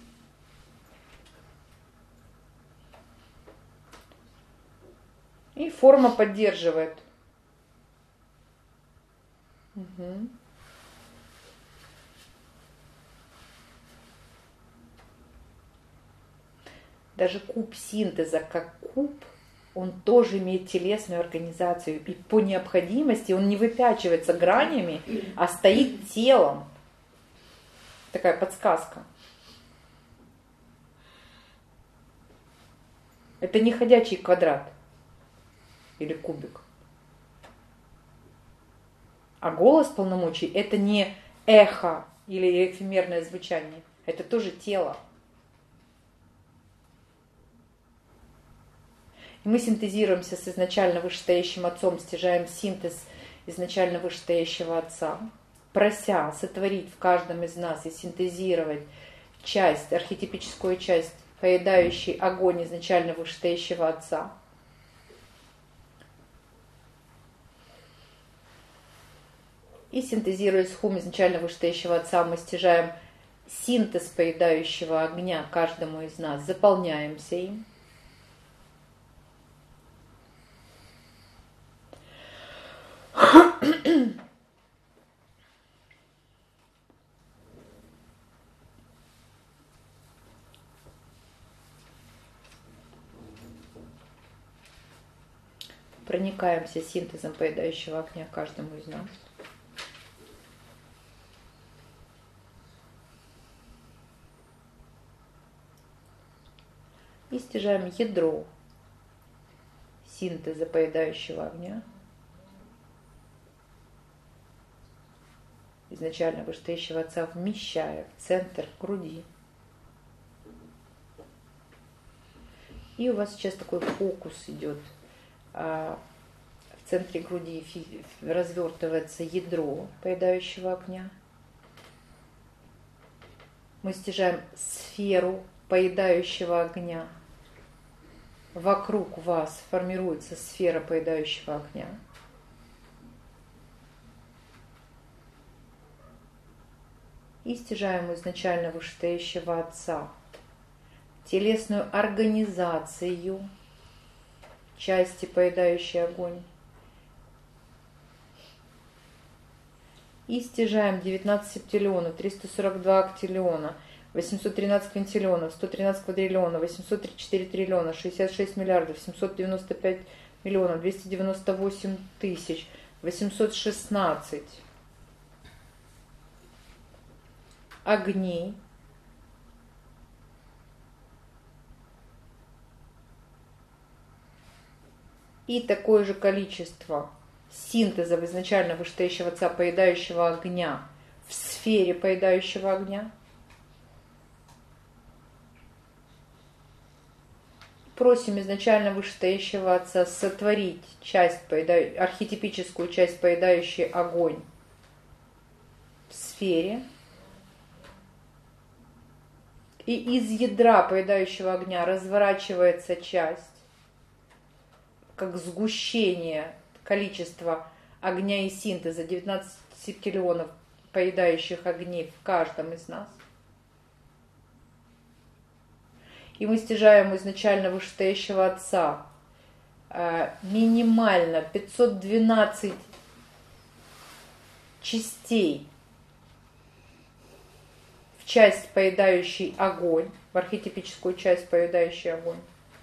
И форма поддерживает. Угу. Даже куб синтеза как куб, он тоже имеет телесную организацию. И по необходимости он не выпячивается гранями, а стоит телом. Такая подсказка. Это не ходячий квадрат или кубик. А голос полномочий – это не эхо или эфемерное звучание. Это тоже тело. И мы синтезируемся с изначально вышестоящим Отцом, стяжаем синтез изначально вышестоящего Отца, прося сотворить в каждом из нас и синтезировать часть, архетипическую часть, поедающий огонь изначально вышестоящего Отца. И синтезируя схум изначально вышестоящего Отца, мы стяжаем синтез поедающего огня каждому из нас, заполняемся им. Проникаемся синтезом поедающего огня каждому из нас. И стяжаем ядро синтеза поедающего огня. Изначально вышестоящего Отца, вмещая в центр груди. И у вас сейчас такой фокус идет. В центре груди развертывается ядро поедающего огня. Мы стяжаем сферу поедающего огня. Вокруг вас формируется сфера поедающего огня. И стяжаем изначально вышестоящего Отца телесную организацию части, поедающей огонь. И стяжаем девятнадцать септиллионов, триста сорок два актиллиона, восемьсот тринадцать квинтиллионов, сто тринадцать квадриллионов, восемьсот тридцать четыре триллиона, шестьдесят шесть миллиардов, семьсот девяносто пять миллионов, двести девяносто восемь тысяч, восемьсот шестнадцать огней. И такое же количество синтеза изначально вышестоящего Отца, поедающего огня, в сфере поедающего огня. Просим изначально вышестоящего Отца сотворить часть, поеда... архетипическую часть, поедающей огонь в сфере. И из ядра поедающего огня разворачивается часть, как сгущение количества огня и синтеза, девятнадцать септиллионов поедающих огней в каждом из нас. И мы стяжаем изначально вышестоящего Отца минимально пятьсот двенадцать частей в часть, поедающий огонь, в архетипическую часть, поедающий огонь.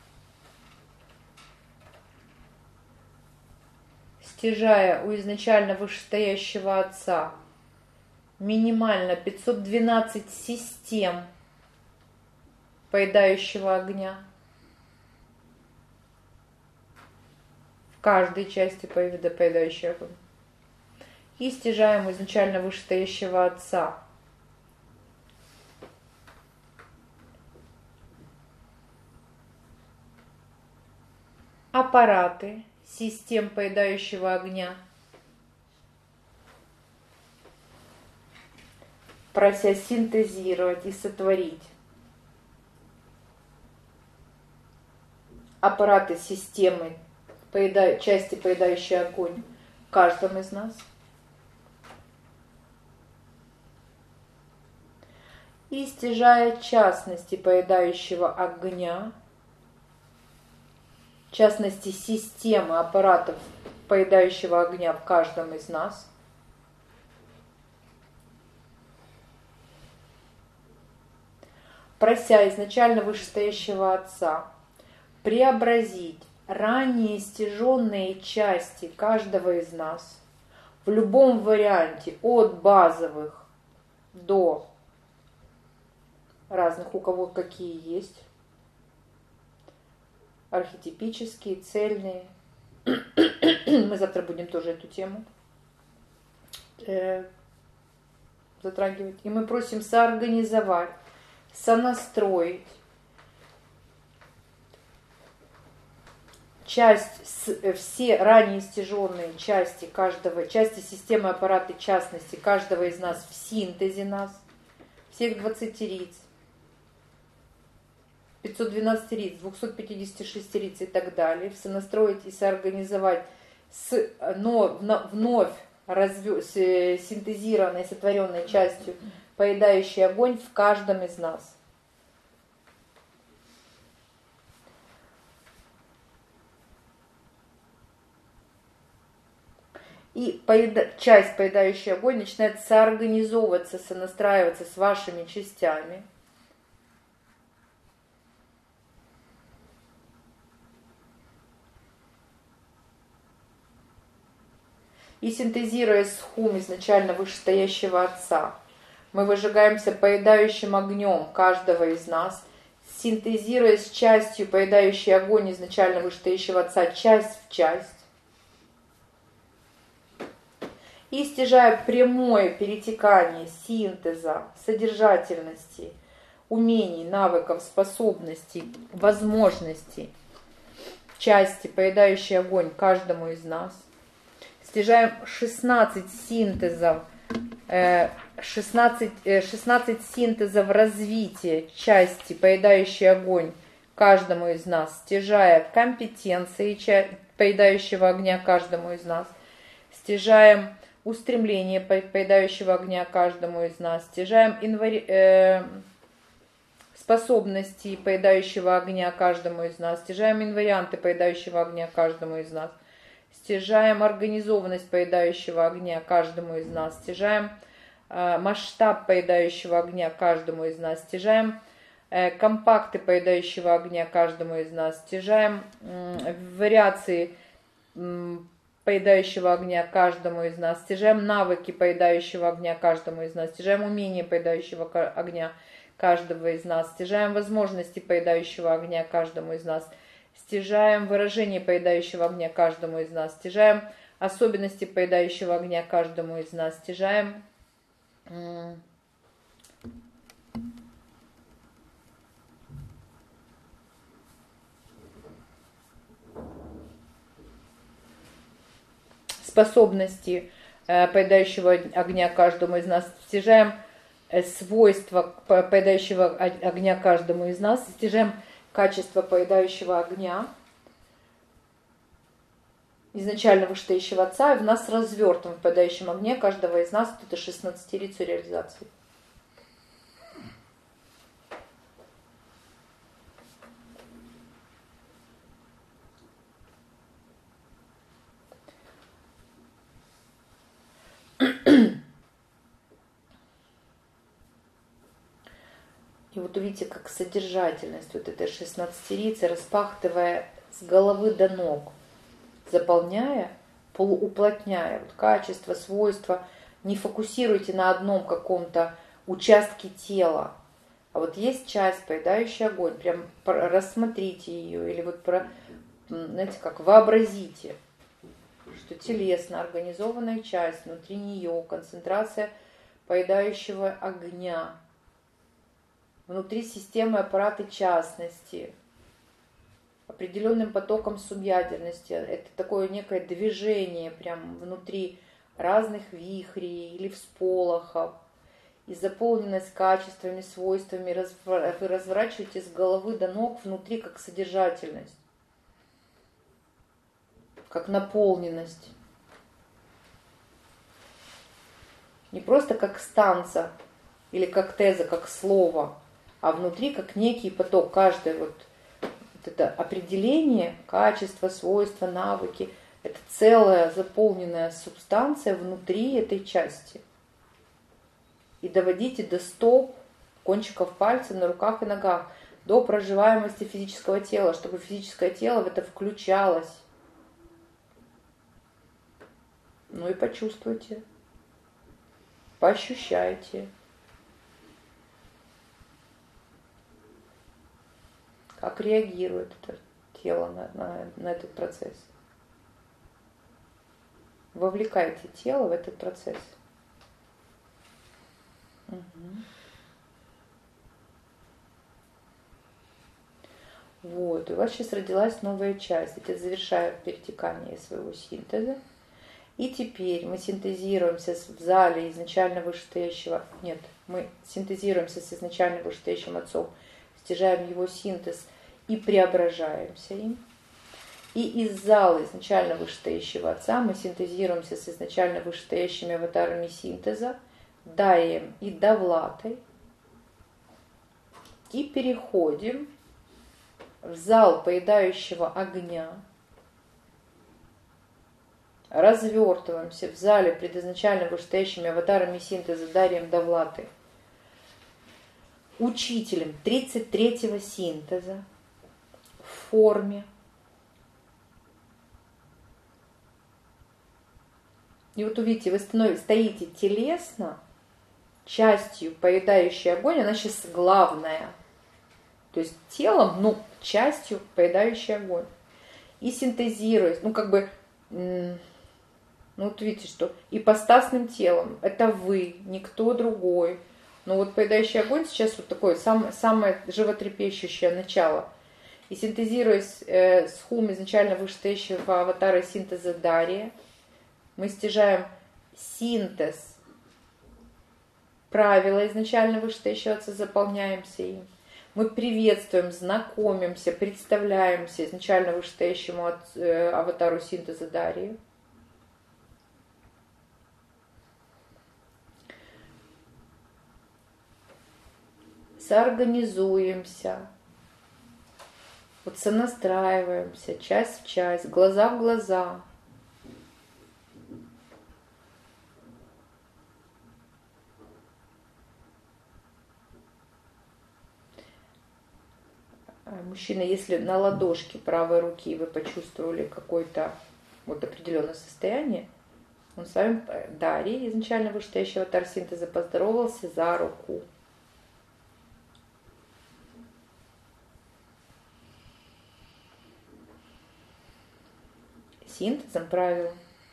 Стяжая у изначально вышестоящего Отца минимально пятьсот двенадцать систем поедающего огня. в каждой части поедающей огонь. И стяжаем у изначально вышестоящего Отца аппараты систем поедающего огня, прося синтезировать и сотворить аппараты системы, поеда... части поедающей огонь в каждом из нас. И стяжая частности поедающего огня, в частности системы аппаратов поедающего огня в каждом из нас, прося изначально вышестоящего Отца преобразить ранее стяженные части каждого из нас в любом варианте, от базовых до разных, у кого какие есть, архетипические, цельные. Мы завтра будем тоже эту тему э, затрагивать. И мы просим соорганизовать, сонастроить часть, все ранее стяженные части каждого, части системы аппарата частности каждого из нас в синтезе нас, всех двадцати риц, пятьсот двенадцать риц, двести пятьдесят шесть риц и так далее, сонастроить и соорганизовать с но, вновь разве, с синтезированной, сотворенной частью поедающий огонь в каждом из нас. И поеда... часть, поедающий огонь, начинает соорганизовываться, сонастраиваться с вашими частями. И синтезируя схум изначально вышестоящего Отца, мы выжигаемся поедающим огнем каждого из нас, синтезируя с частью поедающий огонь изначально вышестоящего Отца часть в часть, и стяжая прямое перетекание синтеза, содержательности, умений, навыков, способностей, возможностей части поедающий огонь каждому из нас, стяжаем шестнадцать синтезов, шестнадцать, шестнадцать синтезов развития части поедающий огонь каждому из нас, стяжая компетенции поедающего огня каждому из нас, стяжаем устремление поедающего огня каждому из нас, стяжаем инвари... э... способности поедающего огня каждому из нас, стяжаем инварианты поедающего огня каждому из нас, стяжаем организованность поедающего огня каждому из нас, стяжаем э, масштаб поедающего огня каждому из нас, стяжаем э, компакты поедающего огня каждому из нас, стяжаем э, вариации э, поедающего огня каждому из нас, стяжаем навыки поедающего огня каждому из нас, стяжаем умения поедающего огня каждого из нас, стяжаем возможности поедающего огня каждому из нас, стяжаем выражение поедающего огня каждому из нас, стяжаем особенности поедающего огня каждому из нас, стяжаем способности поедающего огня каждому из нас, стяжаем свойства поедающего огня каждому из нас, стяжаем качество поедающего огня изначально вышестоящего Отца, и в нас развертом в поедающем огне каждого из нас, это шестнадцатирицу реализации. И вот увидите, как содержательность вот этой шестнадцатирицы, распахтывая с головы до ног, заполняя, полууплотняя вот качество, свойства, не фокусируйте на одном каком-то участке тела. А вот есть часть, поедающая огонь, прям рассмотрите ее, или вот, про, знаете как, вообразите, что телесно организованная часть, внутри нее концентрация поедающего огня, внутри системы аппарата частности, определенным потоком субъядерности. Это такое некое движение прямо внутри разных вихрей или всполохов. И заполненность качествами, свойствами вы разворачиваете с головы до ног внутри как содержательность, как наполненность. Не просто как станца или как теза, как слово, а внутри как некий поток. Каждое вот, вот это определение, качество, свойства, навыки, это целая заполненная субстанция внутри этой части. И доводите до стоп, кончиков пальцев на руках и ногах, до проживаемости физического тела, чтобы физическое тело в это включалось. Ну и почувствуйте, поощущайте, как реагирует это тело на, на, на этот процесс. Вовлекайте тело в этот процесс. Угу. Вот, у вас сейчас родилась новая часть. Это завершаю перетекание своего синтеза. И теперь мы синтезируемся в зале изначально вышестоящего. Нет, мы синтезируемся с изначально вышестоящим отцом, стяжаем его синтез и преображаемся им. И из зала изначально вышестоящего отца мы синтезируемся с изначально вышестоящими аватарами синтеза, Дарием и Давлатой, и переходим в зал поедающего огня, развертываемся в зале предизначально вышестоящими аватарами синтеза Дарием, Давлатой, учителем тридцать третьего синтеза в форме. И вот увидите, вы становитесь, стоите телесно, частью поедающей огонь, она сейчас главная. То есть телом, ну, частью поедающий огонь. И синтезируясь, ну, как бы, ну, вот видите, что ипостасным телом, это вы, никто другой. Но вот поедающий огонь сейчас вот такое сам, самое животрепещущее начало. И синтезируясь э, с хум изначально вышестоящего аватара синтеза Дария, мы стяжаем синтез правила изначально вышестоящего отца, заполняемся им. Мы приветствуем, знакомимся, представляемся изначально вышестоящему от, э, аватару синтеза Дарии. Соорганизуемся, вот сонастраиваемся, часть в часть, глаза в глаза. Мужчина, если на ладошке правой руки вы почувствовали какое-то вот определенное состояние, он с вами, Дарий, изначально вышестоящий аватар синтеза, поздоровался за руку. Синтезом правил.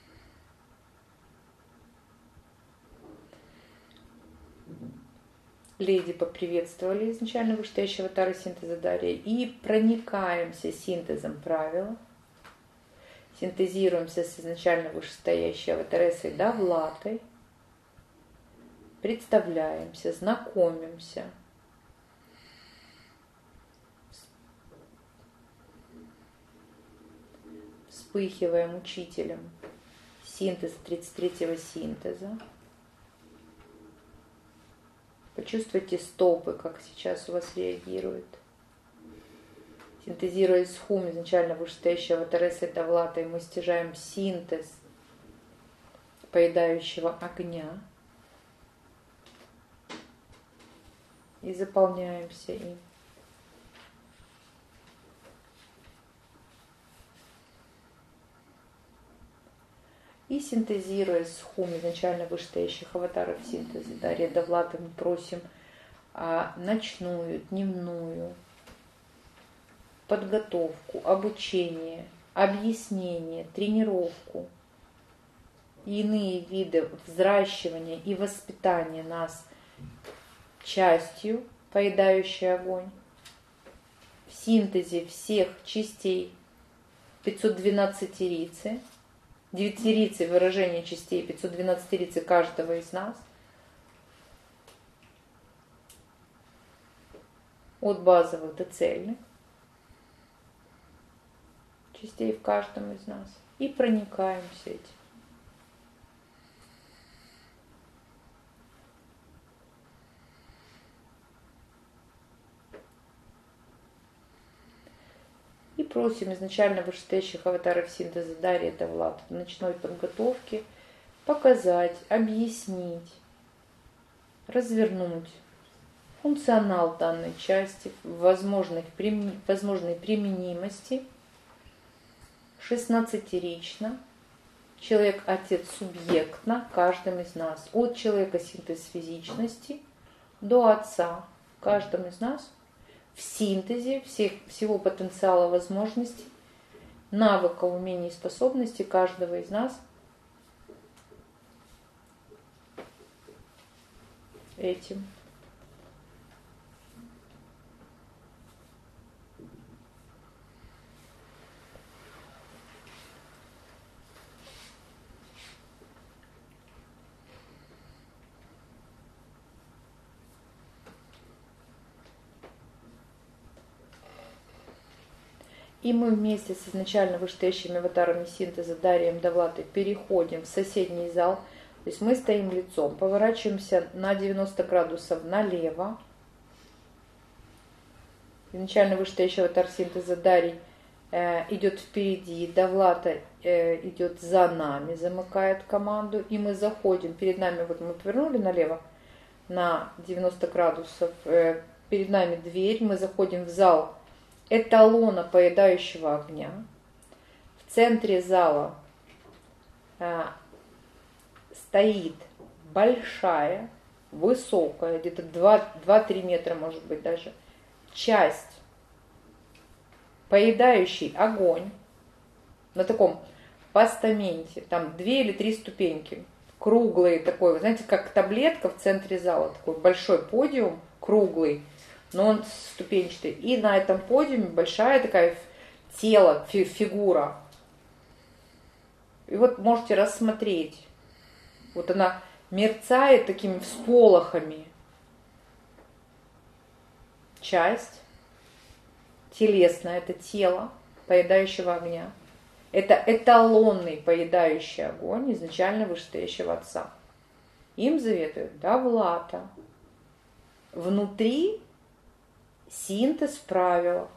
Леди поприветствовали изначально вышестоящего аватара синтеза Дария и проникаемся синтезом правила. Синтезируемся с изначально вышестоящей аватаресой Давлатой. Представляемся, знакомимся. Вспыхиваем учителем синтез тридцать третьего синтеза. Почувствуйте стопы, как сейчас у вас реагируют. Синтезируясь с хум изначально вышестоящего аватаресой Давлатой, мы стяжаем синтез поедающего огня и заполняемся им. И синтезируя с хум изначально вышестоящих аватаров синтеза Дария, Давлата, мы просим а, ночную, дневную подготовку, обучение, объяснение, тренировку и иные виды взращивания и воспитания нас частью, поедающей огонь, в синтезе всех частей пятисотдвенадцатирицы, девятирицы выражение частей пятисотдвенадцатирицы каждого из нас, от базовых до цельных частей в каждом из нас, и проникаемся этим. И просим изначально вышестоящих аватаров синтеза Дарьи Давлата в ночной подготовке показать, объяснить, развернуть функционал данной части, возможных, возможной применимости шестнадцатирично, человек, отец, субъектно, каждым из нас, от человека синтез физичности до отца, каждым из нас, в синтезе всех, всего потенциала возможностей, навыка, умений и способностей каждого из нас этим. И мы вместе с изначально вышестоящими аватарами синтеза Дарьей Давлатой переходим в соседний зал. То есть мы стоим лицом, поворачиваемся на девяносто градусов налево. Изначально вышестоящий аватар синтеза Дарьи э, идет впереди, Давлата э, идет за нами, замыкает команду. И мы заходим, перед нами, вот мы повернули налево на девяносто градусов, э, перед нами дверь, мы заходим в зал эталона поедающего огня. В центре зала а, стоит большая, высокая, где-то два-три метра, может быть, даже, часть, поедающий огонь на таком постаменте, там две или три ступеньки, круглые такой, вы знаете, как таблетка в центре зала, такой большой подиум, круглый, но он ступенчатый. И на этом подиуме большая такая тело, фигура. И вот можете рассмотреть. Вот она мерцает такими всполохами. Часть телесная, это тело поедающего огня. Это эталонный поедающий огонь изначально вышестоящего отца. Им заветует Давлата. Внутри синтез правил.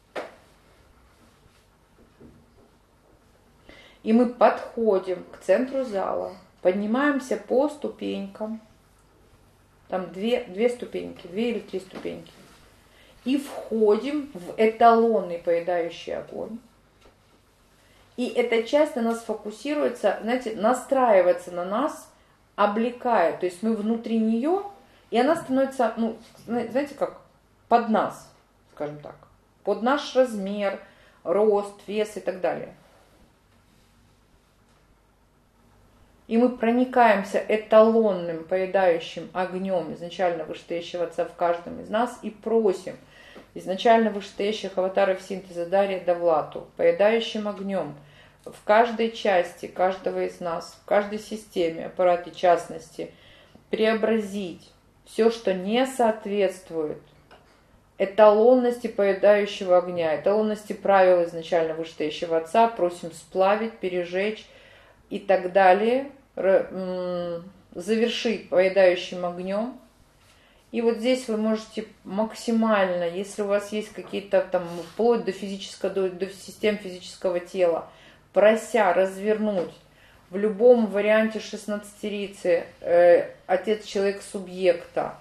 И мы подходим к центру зала, поднимаемся по ступенькам, там две, две ступеньки, две или три ступеньки, и входим в эталонный поедающий огонь. И эта часть на нас фокусируется, знаете, настраивается на нас, облекает. То есть мы внутри нее, и она становится, ну, знаете как, под нас, скажем так, под наш размер, рост, вес и так далее. И мы проникаемся эталонным поедающим огнем изначально вышестоящего отца в каждом из нас и просим изначально вышестоящих аватаров синтеза Дарьи Давлату, поедающим огнем в каждой части каждого из нас, в каждой системе, аппарате частности, преобразить все, что не соответствует эталонности поедающего огня, эталонности правил изначально вышестоящего отца, просим сплавить, пережечь и так далее, завершить поедающим огнем. И вот здесь вы можете максимально, если у вас есть какие-то там, вплоть до физического, до, до систем физического тела, прося развернуть в любом варианте шестнадцатирицы э, отец человек субъекта,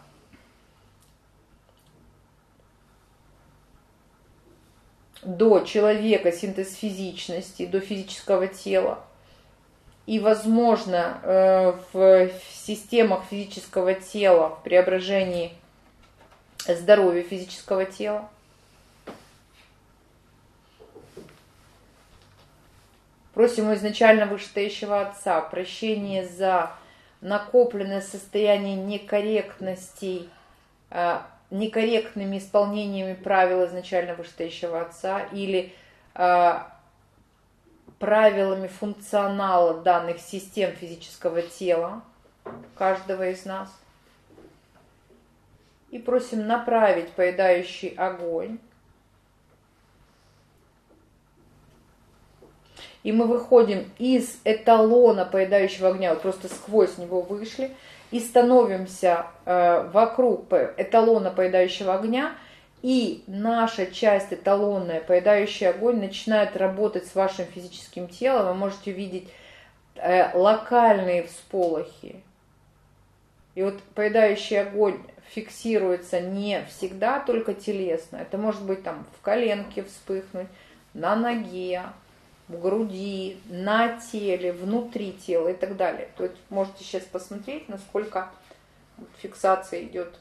до человека синтез физичности, до физического тела. И, возможно, в системах физического тела, в преображении здоровья физического тела. Просим у изначально вышестоящего Отца прощения за накопленное состояние некорректностей, некорректными исполнениями правил изначально вышестоящего Отца или правилами функционала данных систем физического тела каждого из нас. И просим направить поедающий огонь. И мы выходим из эталона поедающего огня, вот просто сквозь него вышли, и становимся э, вокруг эталона поедающего огня, и наша часть эталонная, поедающий огонь, начинает работать с вашим физическим телом. Вы можете увидеть э, локальные всполохи. И вот поедающий огонь фиксируется не всегда только телесно. Это может быть там в коленке вспыхнуть, на ноге, в груди, на теле, внутри тела и так далее. То есть можете сейчас посмотреть, насколько фиксация идет.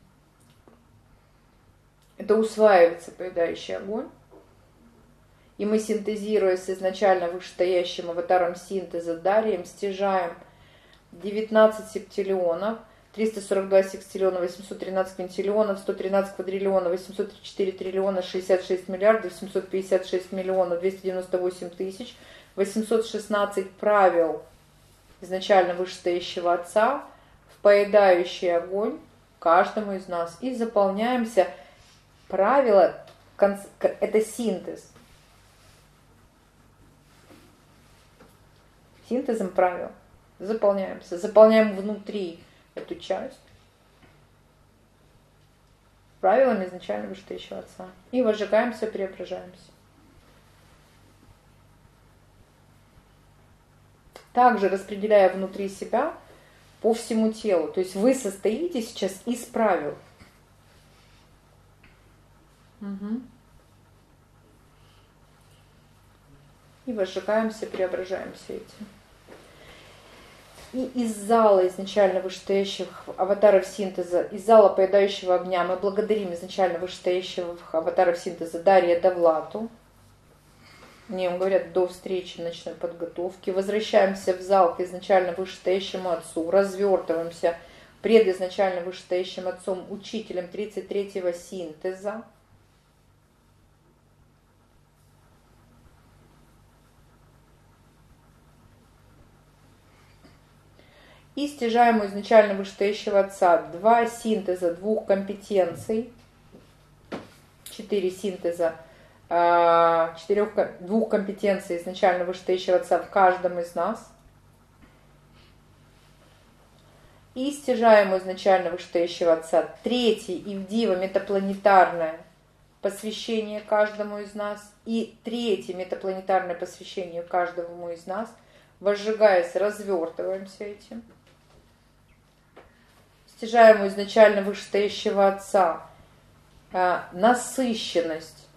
Это усваивается поедающий огонь. И мы, синтезируя с изначально вышестоящим аватаром синтеза Дарием, стяжаем девятнадцать септиллионов, триста сорок два секстиллиона, восемьсот тринадцать квинтиллионов, сто тринадцать квадриллионов, восемьсот тридцать четыре триллиона, шестьдесят шесть миллиардов, семьсот пятьдесят шесть миллионов, двести девяносто восемь тысяч, восемьсот шестнадцать правил изначально вышестоящего Отца в поедающий огонь каждому из нас. И заполняемся. Правило, это синтез. Синтезом правил заполняемся. Заполняем внутри эту часть правилами изначально вышестоящего Отца. И возжигаемся, преображаемся. Также распределяя внутри себя по всему телу. То есть вы состоите сейчас из правил. Угу. И возжигаемся, преображаемся этим. И из зала изначально вышестоящих аватаров синтеза, из зала поедающего огня мы благодарим изначально вышестоящего аватаров синтеза Дария Довлату. Мне им говорят до встречи ночной подготовки. Возвращаемся в зал к изначально вышестоящему Отцу, развертываемся пред изначально вышестоящим Отцом, учителем тридцать третьего синтеза. И стяжаем у изначально вышестоящего Отца два синтеза двух компетенций, четыре синтеза четырех, двух компетенций изначально вышестоящего Отца в каждом из нас. И стяжаем у изначально вышестоящего Отца третий Ивдива метапланетарное посвящение каждому из нас и третье метапланетарное посвящение каждому из нас. Возжигаясь, развертываемся этим. Стяжаем у изначально вышестоящего Отца э, насыщенность.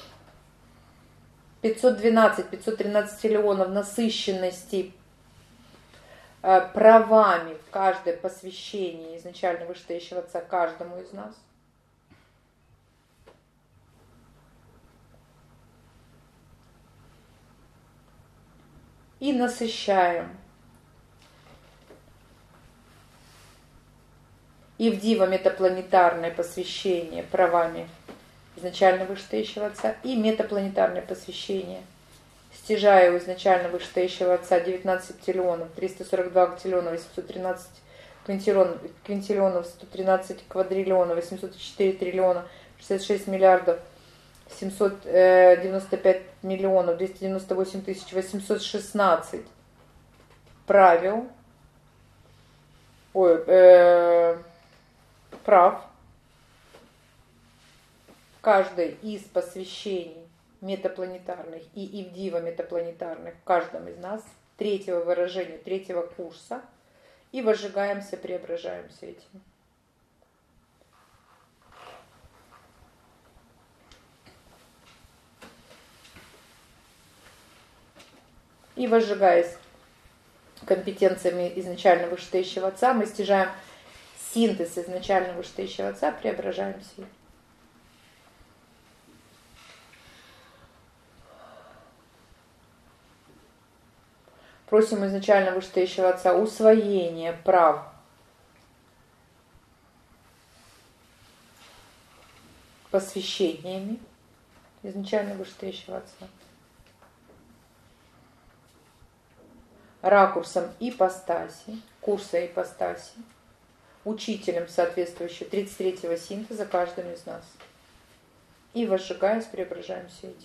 пятьсот двенадцать пятьсот тринадцать триллионов насыщенности э, правами в каждое посвящение изначально вышестоящего Отца каждому из нас. И насыщаем Ивдива метапланетарное посвящение правами изначально вышестоящего Отца и метапланетарное посвящение, стяжая у изначально вышестоящего Отца девятнадцать септиллионов, триста сорок два актиллиона, восемьсот тринадцать квинтиллионов, сто тринадцать квадриллионов, восемьсот четыре триллиона, шестьдесят шесть миллиардов, семьсот девяносто пять миллионов, двести девяносто восемь тысяч, восемьсот шестнадцать правил, ой, э, прав в каждой из посвящений метапланетарных и Ивдива метапланетарных в каждом из нас, третьего выражения, третьего курса, и возжигаемся, преображаемся этим. И возжигаясь компетенциями изначально вышестоящего Отца, мы стяжаем синтез изначально вышестоящего Отца, преображаемся. Просим изначально вышестоящего Отца усвоение прав посвящениями изначально вышестоящего Отца, ракурсом ипостаси, курса ипостаси, учителем соответствующего тридцать третьего синтеза каждым из нас. И возжигаясь, преображаем все эти.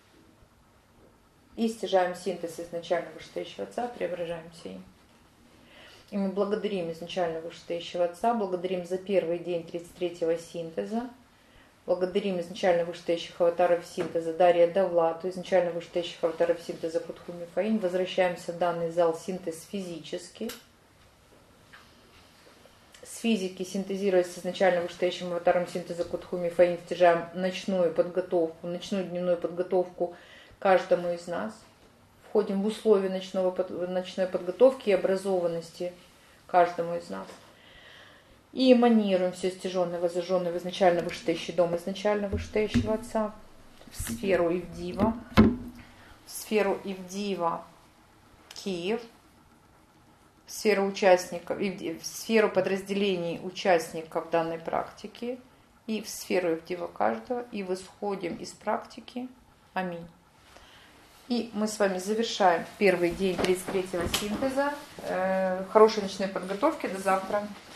И стяжаем синтез изначально вышестоящего Отца, преображаем все им. И мы благодарим изначально вышестоящего Отца, благодарим за первый день тридцать третьего синтеза, благодарим изначально вышестоящих аватаров синтеза Дарья Давлату, изначально вышестоящих аватаров синтеза Кутху Мифаин. Возвращаемся в данный зал синтез физически. С физики, синтезируясь с изначально вышестоящим аватаром синтеза Кутху Мифаин, стяжаем ночную подготовку, ночную дневную подготовку каждому из нас. Входим в условия ночного, ночной подготовки и образованности каждому из нас. И эманируем все стяженное, возжженное в изначально вышестоящий дом изначально вышестоящего Отца, в сферу Ивдива, в сферу Ивдива Киев, в сферу участников, в сферу подразделений участников данной практики и в сферу Ивдива каждого, и восходим из практики. Аминь. И мы с вами завершаем первый день тридцать третьего синтеза. Хорошей ночной подготовки. До завтра.